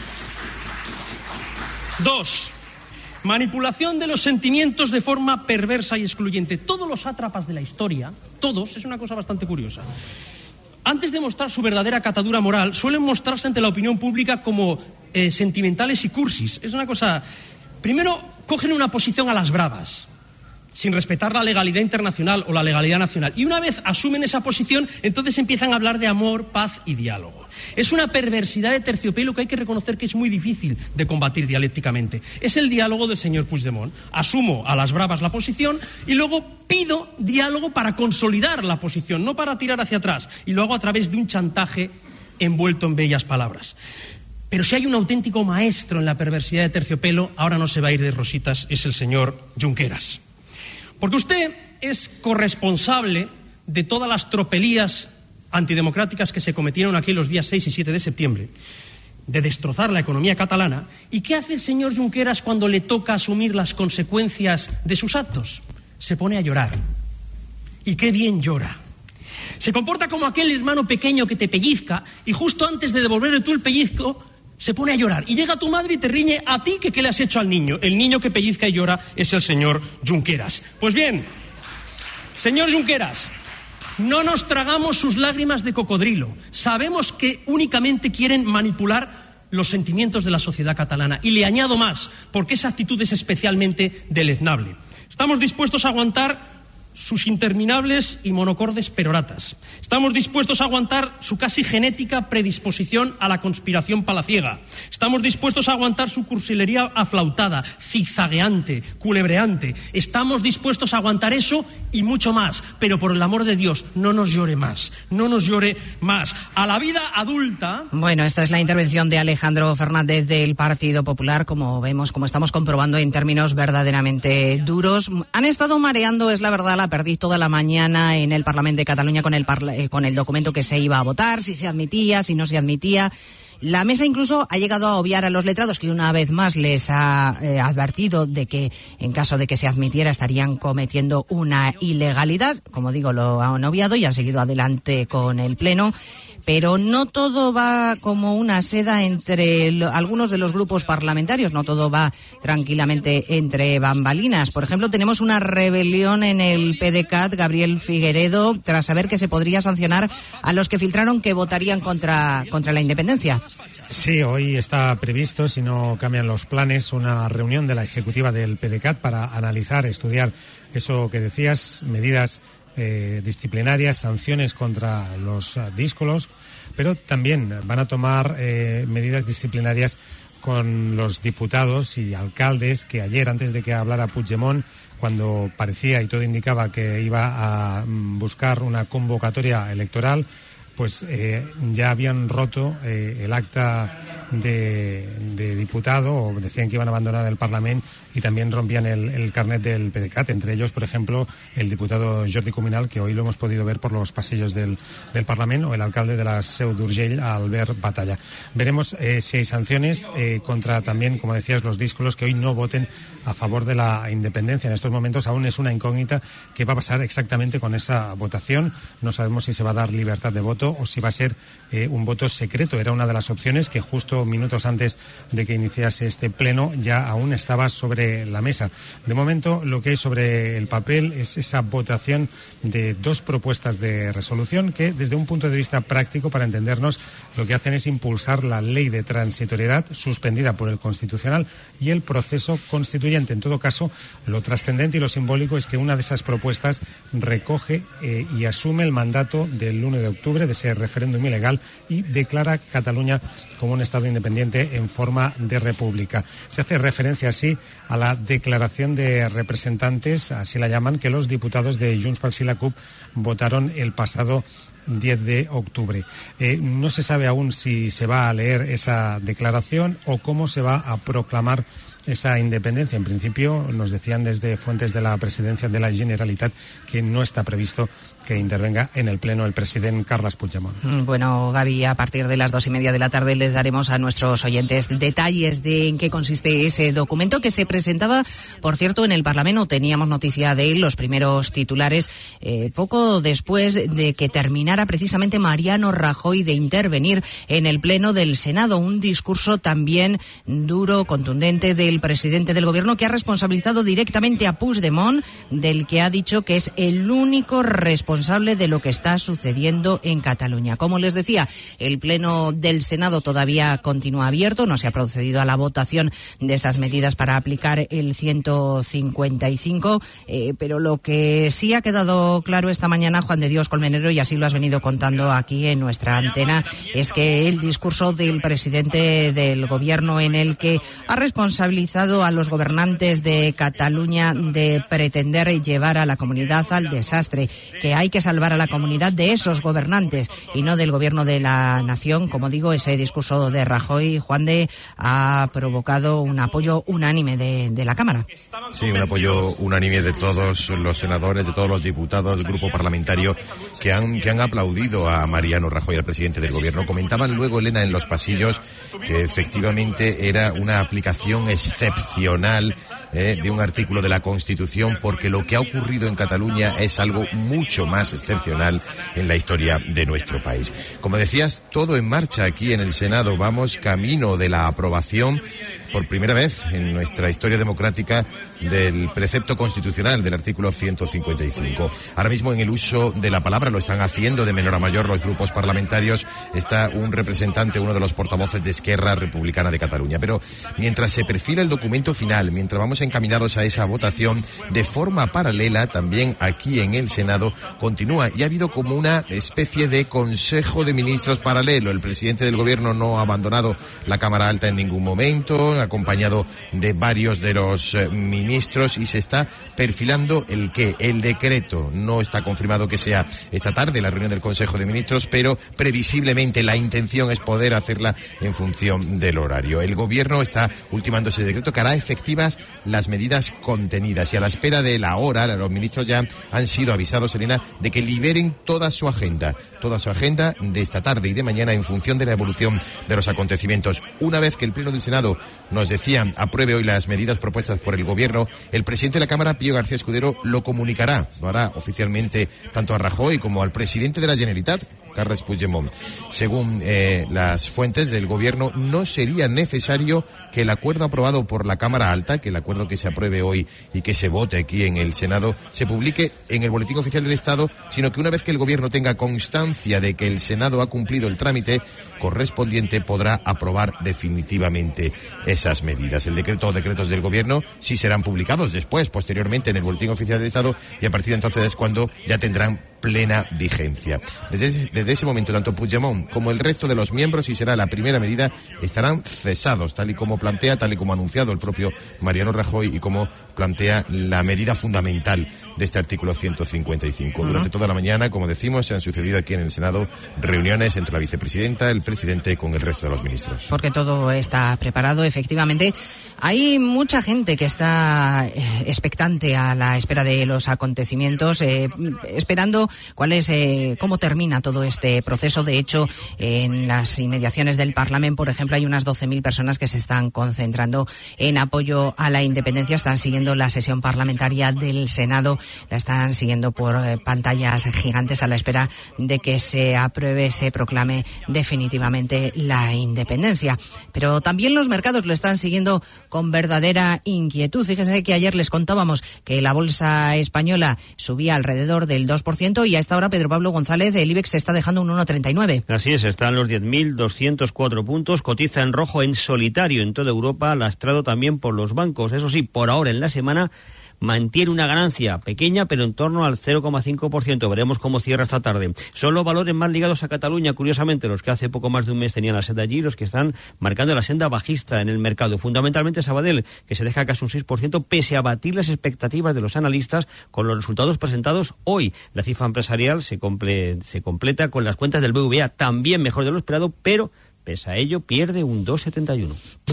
2. Manipulación de los sentimientos de forma perversa y excluyente. Todos los sátrapas de la historia, todos, es una cosa bastante curiosa, antes de mostrar su verdadera catadura moral, suelen mostrarse ante la opinión pública como sentimentales y cursis. Es una cosa... Primero, cogen una posición a las bravas, sin respetar la legalidad internacional o la legalidad nacional. Y una vez asumen esa posición, entonces empiezan a hablar de amor, paz y diálogo. Es una perversidad de terciopelo que hay que reconocer que es muy difícil de combatir dialécticamente. Es el diálogo del señor Puigdemont. Asumo a las bravas la posición y luego pido diálogo para consolidar la posición, no para tirar hacia atrás. Y lo hago a través de un chantaje envuelto en bellas palabras. Pero si hay un auténtico maestro en la perversidad de terciopelo, ahora no se va a ir de rositas, es el señor Junqueras. Porque usted es corresponsable de todas las tropelías antidemocráticas que se cometieron aquí los días 6 y 7 de septiembre, de destrozar la economía catalana. ¿Y qué hace el señor Junqueras cuando le toca asumir las consecuencias de sus actos? Se pone a llorar. Y qué bien llora. Se comporta como aquel hermano pequeño que te pellizca y justo antes de devolverle tú el pellizco se pone a llorar. Y llega tu madre y te riñe a ti que qué le has hecho al niño. El niño que pellizca y llora es el señor Junqueras. Pues bien, señor Junqueras, no nos tragamos sus lágrimas de cocodrilo. Sabemos que únicamente quieren manipular los sentimientos de la sociedad catalana. Y le añado más, porque esa actitud es especialmente deleznable. Estamos dispuestos a aguantar sus interminables y monocordes peroratas. Estamos dispuestos a aguantar su casi genética predisposición a la conspiración palaciega. Estamos dispuestos a aguantar su cursilería aflautada, zigzagueante, culebreante. Estamos dispuestos a aguantar eso y mucho más. Pero por el amor de Dios, no nos llore más. No nos llore más. A la vida adulta... Bueno, esta es la intervención de Alejandro Fernández del Partido Popular, como vemos, como estamos comprobando, en términos verdaderamente duros. Han estado mareando, es la verdad, la perdí toda la mañana en el Parlamento de Cataluña con el documento que se iba a votar, si se admitía, si no se admitía. La mesa incluso ha llegado a obviar a los letrados, que una vez más les ha advertido de que en caso de que se admitiera estarían cometiendo una ilegalidad. Como digo, lo han obviado y han seguido adelante con el pleno. Pero no todo va como una seda entre algunos de los grupos parlamentarios, no todo va tranquilamente entre bambalinas. Por ejemplo, tenemos una rebelión en el PDeCAT, Gabriel Figueredo, tras saber que se podría sancionar a los que filtraron que votarían contra la independencia. Sí, hoy está previsto, si no cambian los planes, una reunión de la ejecutiva del PDeCAT para analizar, estudiar eso que decías, medidas disciplinarias, sanciones contra los díscolos, pero también van a tomar medidas disciplinarias con los diputados y alcaldes que ayer, antes de que hablara Puigdemont, cuando parecía y todo indicaba que iba a buscar una convocatoria electoral, pues ya habían roto el acta de diputado, o decían que iban a abandonar el Parlamento, y también rompían el carnet del PDeCAT, entre ellos, por ejemplo, el diputado Jordi Cuminal, que hoy lo hemos podido ver por los pasillos del Parlamento, o el alcalde de la Seu d'Urgell, Albert Batalla. Veremos si hay sanciones contra también, como decías, los díscolos que hoy no voten a favor de la independencia. En estos momentos aún es una incógnita qué va a pasar exactamente con esa votación. No sabemos si se va a dar libertad de voto o si va a ser un voto secreto. Era una de las opciones que justo minutos antes de que iniciase este pleno ya aún estaba sobre la mesa. De momento, lo que hay sobre el papel es esa votación de dos propuestas de resolución que, desde un punto de vista práctico, para entendernos, lo que hacen es impulsar la ley de transitoriedad suspendida por el Constitucional y el proceso constituyente. En todo caso, lo trascendente y lo simbólico es que una de esas propuestas recoge y asume el mandato del 1 de octubre de ese referéndum ilegal y declara Cataluña como un Estado independiente en forma de república. Se hace referencia así a la declaración de representantes, así la llaman, que los diputados de Junts pel Sí i la CUP votaron el pasado 10 de octubre. No se sabe aún si se va a leer esa declaración o cómo se va a proclamar esa independencia. En principio, nos decían desde fuentes de la presidencia de la Generalitat que no está previsto que intervenga en el pleno el presidente Carles Puigdemont. Bueno, Gaby, a partir de las 2:30 de la tarde les daremos a nuestros oyentes detalles de en qué consiste ese documento que se presentaba, por cierto, en el Parlamento. Teníamos noticia de él, los primeros titulares, poco después de que terminara precisamente Mariano Rajoy de intervenir en el pleno del Senado. Un discurso también duro, contundente del presidente del gobierno, que ha responsabilizado directamente a Puigdemont, del que ha dicho que es el único responsable de lo que está sucediendo en Cataluña. Como les decía, el pleno del Senado todavía continúa abierto, no se ha procedido a la votación de esas medidas para aplicar el 155, pero lo que sí ha quedado claro esta mañana, Juan de Dios Colmenero, y así lo has venido contando aquí en nuestra antena, es que el discurso del presidente del gobierno, en el que ha responsabilizado a los gobernantes de Cataluña de pretender llevar a la comunidad al desastre, que hay que salvar a la comunidad de esos gobernantes y no del gobierno de la nación. Como digo, ese discurso de Rajoy, Juan de, ha provocado un apoyo unánime de la Cámara. Sí, un apoyo unánime de todos los senadores, de todos los diputados del grupo parlamentario que han aplaudido a Mariano Rajoy, al presidente del gobierno. Comentaban luego, Elena, en los pasillos que efectivamente era una aplicación excepcional de un artículo de la Constitución, porque lo que ha ocurrido en Cataluña es algo mucho más excepcional en la historia de nuestro país. Como decías, todo en marcha aquí en el Senado. Vamos camino de la aprobación por primera vez en nuestra historia democrática del precepto constitucional del artículo 155. Ahora mismo en el uso de la palabra lo están haciendo de menor a mayor los grupos parlamentarios. Está un representante, uno de los portavoces de Esquerra Republicana de Cataluña. Pero mientras se perfila el documento final, mientras vamos encaminados a esa votación, de forma paralela también aquí en el Senado continúa, y ha habido como una especie de Consejo de Ministros paralelo. El presidente del gobierno no ha abandonado la Cámara Alta en ningún momento, acompañado de varios de los ministros, y se está perfilando el decreto. No está confirmado que sea esta tarde la reunión del Consejo de Ministros, pero previsiblemente la intención es poder hacerla en función del horario. El gobierno está ultimando ese decreto que hará efectivas las medidas contenidas. Y a la espera de la hora, los ministros ya han sido avisados, Elena, de que liberen toda su agenda de esta tarde y de mañana en función de la evolución de los acontecimientos. Una vez que el Pleno del Senado, nos decían, apruebe hoy las medidas propuestas por el Gobierno, el presidente de la Cámara, Pío García Escudero, lo comunicará, lo hará oficialmente tanto a Rajoy como al presidente de la Generalitat, Carles Puigdemont. Según las fuentes del Gobierno, no sería necesario que el acuerdo aprobado por la Cámara Alta, que el acuerdo que se apruebe hoy y que se vote aquí en el Senado, se publique en el Boletín Oficial del Estado, sino que una vez que el Gobierno tenga constancia de que el Senado ha cumplido el trámite correspondiente, podrá aprobar definitivamente esas medidas. El decreto o decretos del Gobierno sí serán publicados después, posteriormente, en el Boletín Oficial del Estado, y a partir de entonces es cuando ya tendrán plena vigencia. Desde ese momento, tanto Puigdemont como el resto de los miembros, y será la primera medida, estarán cesados, tal y como ha anunciado el propio Mariano Rajoy y como plantea la medida fundamental de este artículo 155. Durante toda la mañana, como decimos, se han sucedido aquí en el Senado reuniones entre la vicepresidenta, el presidente con el resto de los ministros. Porque todo está preparado, efectivamente. Hay mucha gente que está expectante a la espera de los acontecimientos, esperando cómo termina todo este proceso. De hecho, en las inmediaciones del Parlamento, por ejemplo, hay unas 12.000 personas que se están concentrando en apoyo a la independencia. Están siguiendo la sesión parlamentaria del Senado, la están siguiendo por pantallas gigantes a la espera de que se apruebe, se proclame definitivamente la independencia. Pero también los mercados lo están siguiendo con verdadera inquietud. Fíjense que ayer les contábamos que la bolsa española subía alrededor del 2% y a esta hora, Pedro Pablo González, el IBEX se está dejando un 1,39. Así es, está en los 10.204 puntos, cotiza en rojo en solitario en toda Europa, lastrado también por los bancos. Eso sí, por ahora en la semana mantiene una ganancia pequeña, pero en torno al 0,5%. Veremos cómo cierra esta tarde. Son los valores más ligados a Cataluña, curiosamente, los que hace poco más de un mes tenían la senda allí, los que están marcando la senda bajista en el mercado. Fundamentalmente Sabadell, que se deja casi un 6%, pese a batir las expectativas de los analistas con los resultados presentados hoy. La cifra empresarial se completa con las cuentas del BBVA, también mejor de lo esperado, pero pese a ello pierde un 2,71.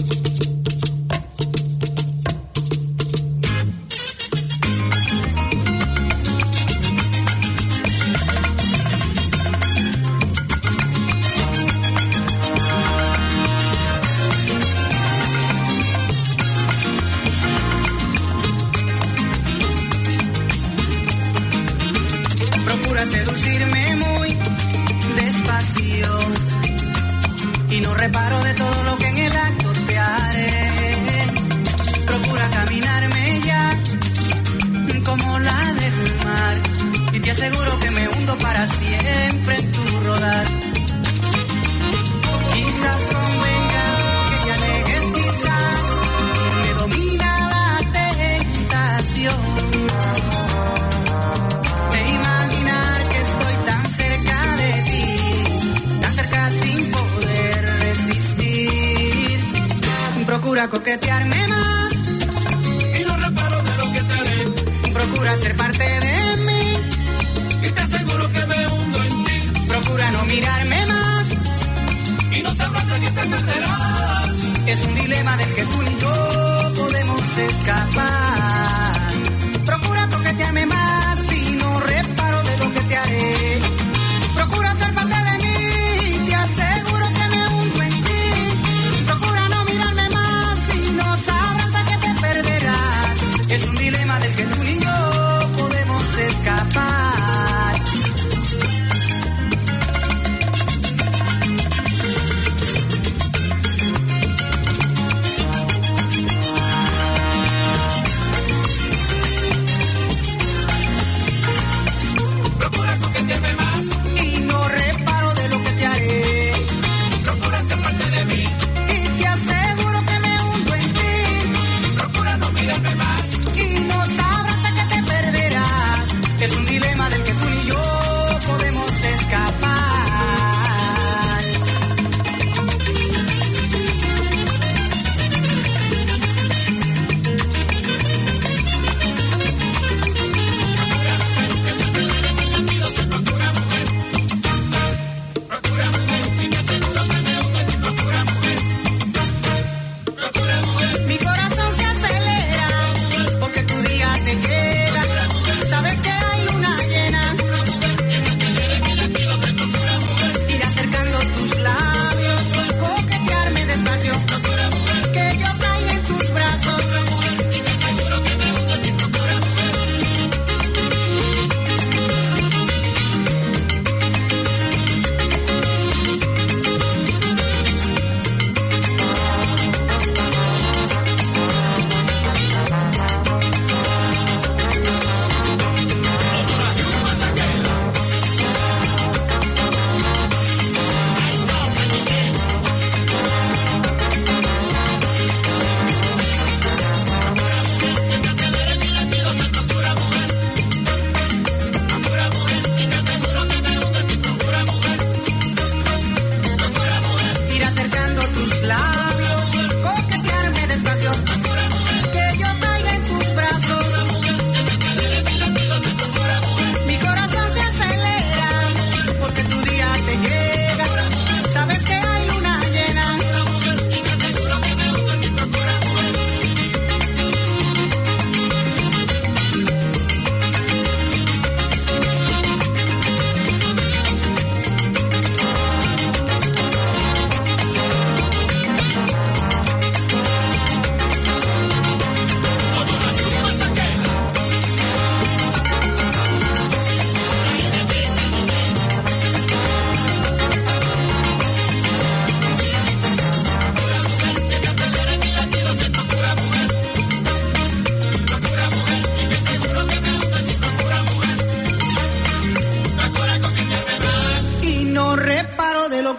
Seducirme muy despacio y no reparo de todo lo que en el acto te haré. Procura caminarme ya como la del mar y te aseguro que me hundo para siempre en tu rodar. Quizás convenga que te alejes, quizás me domina la tentación. Procura coquetearme más y no reparo de lo que te haré. Procura ser parte de mí y te aseguro que me hundo en ti. Procura no mirarme más y no sabrás de qué te perderás. Es un dilema del que tú ni yo podemos escapar. Procura coquetearme más y no reparo de lo que te haré. Procura ser parte de mí, te aseguro que me hundo en ti. Procura no mirarme más y no sabrás de qué te perderás. Es un dilema del que tú ni yo podemos escapar.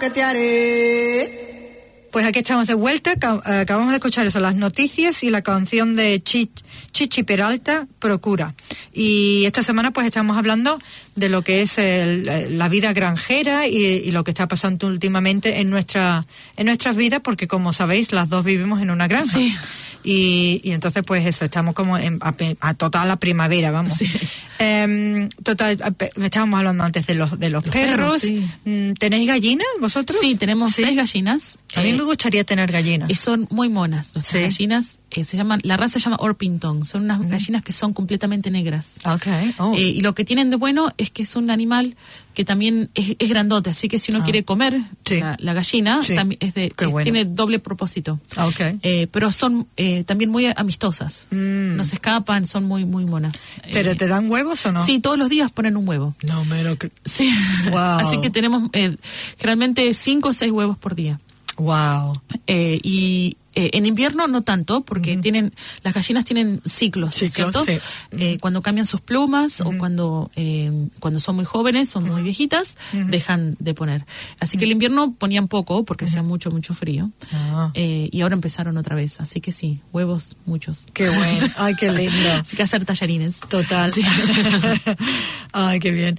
que te haré. Pues aquí estamos de vuelta, acabamos de escuchar eso, las noticias y la canción de Chichi Peralta, Procura. Y esta semana pues estamos hablando de lo que es la vida granjera y lo que está pasando últimamente en nuestras vidas, porque como sabéis, las dos vivimos en una granja. Sí. Y entonces pues eso, estamos como a total la primavera, vamos. Sí. Estábamos hablando antes de los perros. Sí. ¿Tenéis gallinas vosotros? Sí, tenemos 6 gallinas. A mí me gustaría tener gallinas. Y son muy monas. Nuestras gallinas la raza se llama Orpington. Son unas gallinas que son completamente negras. Okay. Oh. Y lo que tienen de bueno es que es un animal que también es grandote, así que si uno quiere comer la gallina, también tiene doble propósito. Okay. Pero son también muy amistosas. No se escapan, son muy muy monas. ¿Pero te dan huevos o no? Sí, todos los días ponen un huevo. No me lo creo. Sí. Wow. Así que tenemos generalmente 5 o 6 huevos por día. Wow. Y en invierno no tanto, porque las gallinas tienen ciclos, ¿cierto? Sí. Cuando cambian sus plumas o cuando son muy jóvenes, son muy viejitas, dejan de poner. Así que el invierno ponían poco porque hacía mucho frío. Y ahora empezaron otra vez. Así que sí, huevos muchos. Qué bueno. Ay, qué lindo. Así que hacer tallarines. Total. Sí. Ay, qué bien.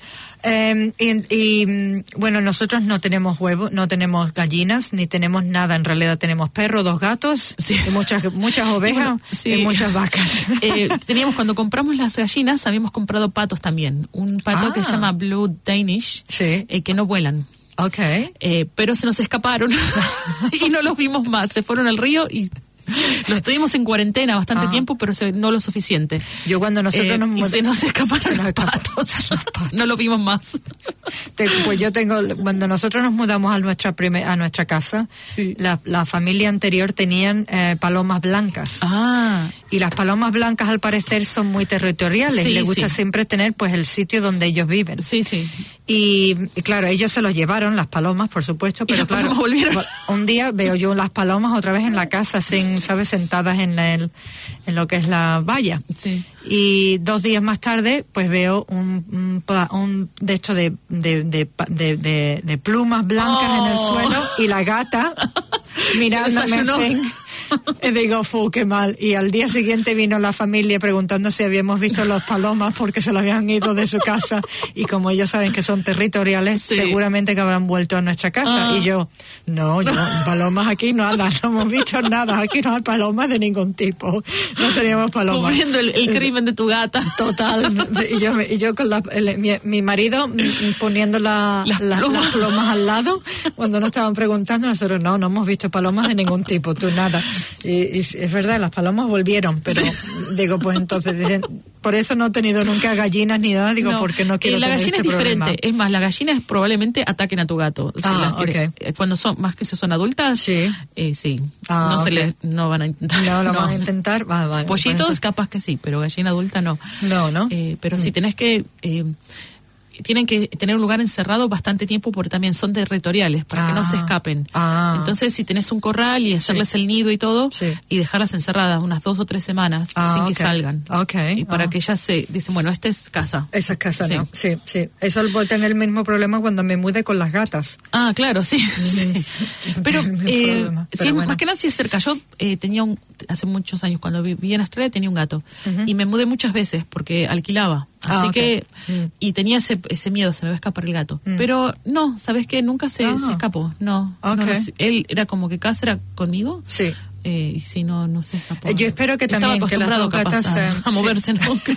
Bueno, nosotros no tenemos huevos, no tenemos gallinas, ni tenemos nada. En realidad tenemos perros, 2 gatos, y muchas ovejas y muchas vacas. Teníamos, cuando compramos las gallinas, habíamos comprado patos también. Un pato que se llama Blue Danish, que no vuelan. Okay. Pero se nos escaparon y no los vimos más. Se fueron al río y los tuvimos en cuarentena bastante tiempo, pero no lo suficiente. Yo cuando nosotros se nos escaparon los patos. No lo vimos más. Pues cuando nosotros nos mudamos a nuestra casa, la familia anterior tenían palomas blancas. Y las palomas blancas al parecer son muy territoriales, les gusta siempre tener pues el sitio donde ellos viven. Y claro, ellos se los llevaron, las palomas, por supuesto, pero claro, un día veo yo las palomas otra vez en la casa, ¿sabes? Sentadas en lo que es la valla. Y 2 días más tarde, pues veo un de esto de plumas blancas en el suelo, y la gata mirándome así. Y digo, qué mal. Y al día siguiente vino la familia preguntando si habíamos visto los palomas, porque se lo habían ido de su casa, y como ellos saben que son territoriales, seguramente que habrán vuelto a nuestra casa. Y yo palomas aquí nada, no hemos visto nada, aquí no hay palomas de ningún tipo, no teníamos palomas. Cubriendo el crimen de tu gata. Total. Y yo con mi marido poniendo las palomas al lado, cuando nos estaban preguntando, nosotros no hemos visto palomas de ningún tipo, tú nada. Y es verdad, las palomas volvieron, pero digo, pues entonces dicen, por eso no he tenido nunca gallinas ni nada, digo, porque no quiero la tener gallina este es diferente, problema. Es más, las gallinas probablemente ataquen a tu gato. Cuando son, más que si son adultas, sí. No van a intentar. No van a intentar. Vale, pollitos capaz que sí, pero gallina adulta no. No. Pero sí tenés que... tienen que tener un lugar encerrado bastante tiempo, porque también son territoriales, para que no se escapen. Entonces, si tenés un corral y hacerles el nido y todo, y dejarlas encerradas unas 2 o 3 semanas sin que salgan. Y para que ellas dicen, bueno, esta es casa. Esa es casa, ¿no? Sí. Eso voy a tener el mismo problema cuando me mude con las gatas. Claro, sí. Pero, bueno. más que nada si es cerca. Yo tenía hace muchos años, cuando vivía en Australia, tenía un gato. Y me mudé muchas veces porque alquilaba. Así que, y tenía ese miedo, se me va a escapar el gato. Pero no, ¿sabes qué? Nunca se escapó. No, él era como que casa era conmigo. Sí. Y si no se escapó. Yo espero que también que las dos gatas a moverse.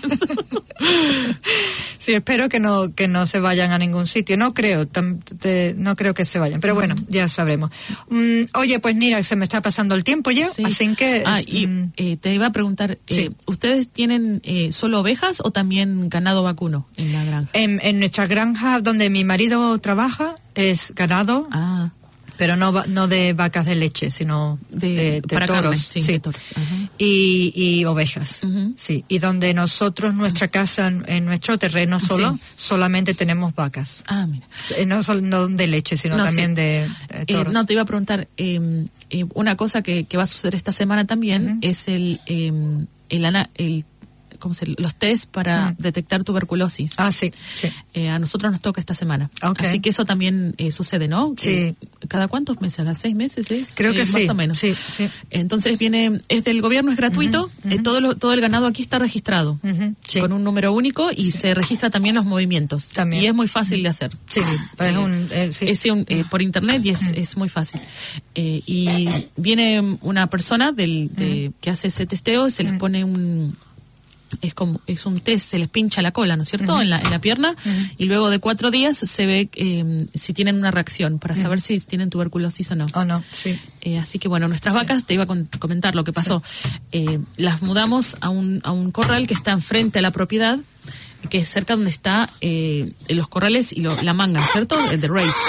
Sí, espero que no se vayan a ningún sitio. No creo que se vayan, pero bueno, ya sabremos. Oye, pues mira, se me está pasando el tiempo ya, así que... te iba a preguntar, ¿ustedes tienen solo ovejas o también ganado vacuno en la granja? En nuestra granja donde mi marido trabaja es ganado. Pero no de vacas de leche, sino de toros. Carne, de toros. Y ovejas. Sí. Y donde nosotros, nuestra casa, en nuestro terreno solamente tenemos vacas. Mira. No de leche, sino también de toros. Te iba a preguntar, una cosa que va a suceder esta semana también es los test para detectar tuberculosis. Sí. A nosotros nos toca esta semana. Okay. Así que eso también sucede, ¿no? Sí. ¿Cada cuántos meses? ¿Cada 6 meses es? Creo que sí. Más o menos. Sí. Entonces es del gobierno, es gratuito. Todo el ganado aquí está registrado con un número único y se registra también los movimientos. También. Y es muy fácil de hacer. Sí. Por internet y es muy fácil. Y viene una persona que hace ese testeo, se les pone es un test, se les pincha la cola, ¿no es cierto?, en la pierna, y luego de 4 días se ve si tienen una reacción para saber si tienen tuberculosis o no. Sí. Así que bueno, nuestras vacas, te iba a comentar lo que pasó. Las mudamos a un corral que está enfrente a la propiedad, que es cerca donde está los corrales y la manga, ¿cierto? El de Race.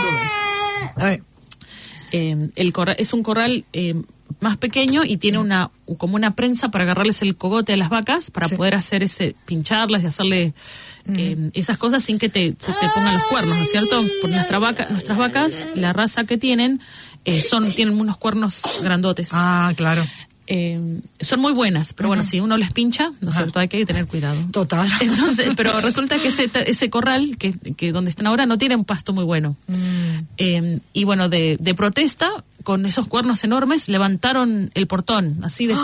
Es un corral más pequeño y tiene como una prensa para agarrarles el cogote a las vacas para poder hacer pincharlas y hacerle esas cosas sin que se te pongan los cuernos, ¿no es cierto? Por nuestras vacas, la raza que tienen tienen unos cuernos grandotes. Claro. Son muy buenas, pero bueno, si uno les pincha, ¿no es cierto? Hay que tener cuidado. Total. Entonces, pero resulta que ese corral que donde están ahora no tiene un pasto muy bueno. Y bueno, de protesta, con esos cuernos enormes, levantaron el portón, así de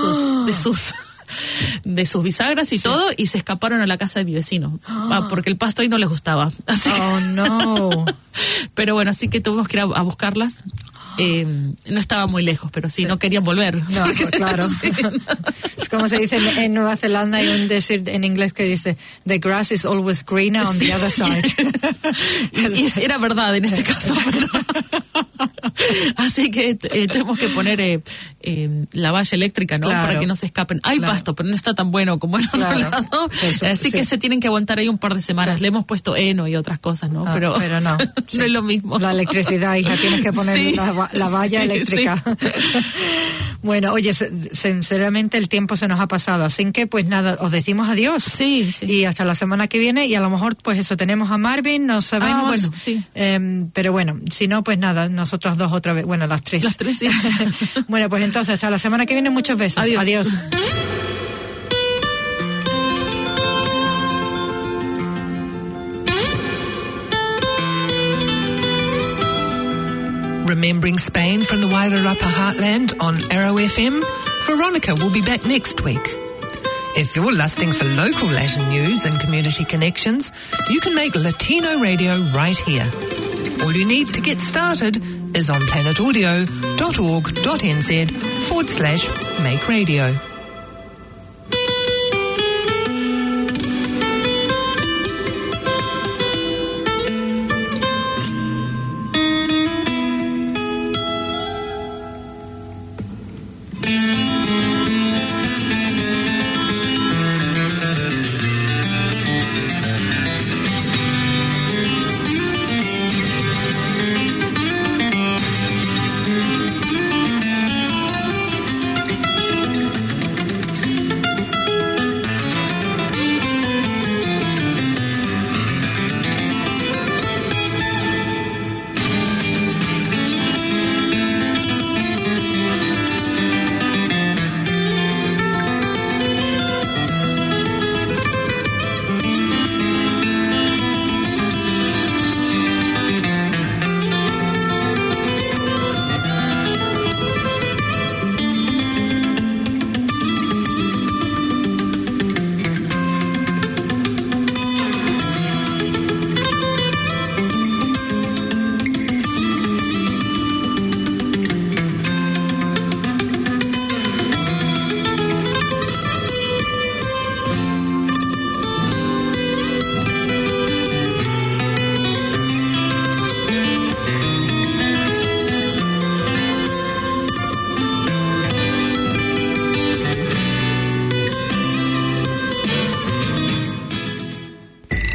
sus bisagras y todo, y se escaparon a la casa de mi vecino, porque el pasto ahí no les gustaba. Así no. Pero bueno, así que tuvimos que ir a buscarlas. No estaba muy lejos, pero no querían volver. No, claro. Es como se dice en Nueva Zelanda, hay un decir en inglés que dice the grass is always greener on the other side. y era verdad en este caso. Así que tenemos que poner la valla eléctrica, ¿no? Claro. Para que no se escapen. Hay pasto, pero no está tan bueno como en otro lado. Así que se tienen que aguantar ahí un par de semanas. Le hemos puesto heno y otras cosas, ¿no? Pero no. No es lo mismo. La electricidad, hija, tienes que poner la valla eléctrica. Bueno, oye, sinceramente el tiempo se nos ha pasado, así que pues nada, os decimos adiós. Sí. Y hasta la semana que viene, y a lo mejor pues eso, tenemos a Marvin, no sabemos. Pero bueno, si no, pues nada, nosotras dos otra vez, bueno, las tres. Las tres, sí. Bueno, pues entonces hasta la semana que viene, muchos besos. Adiós. Remembering Spain from the Wairarapa heartland on Arrow FM, Veronica will be back next week. If you're lusting for local Latin news and community connections, you can make Latino radio right here. All you need to get started is on planetaudio.org.nz/make radio.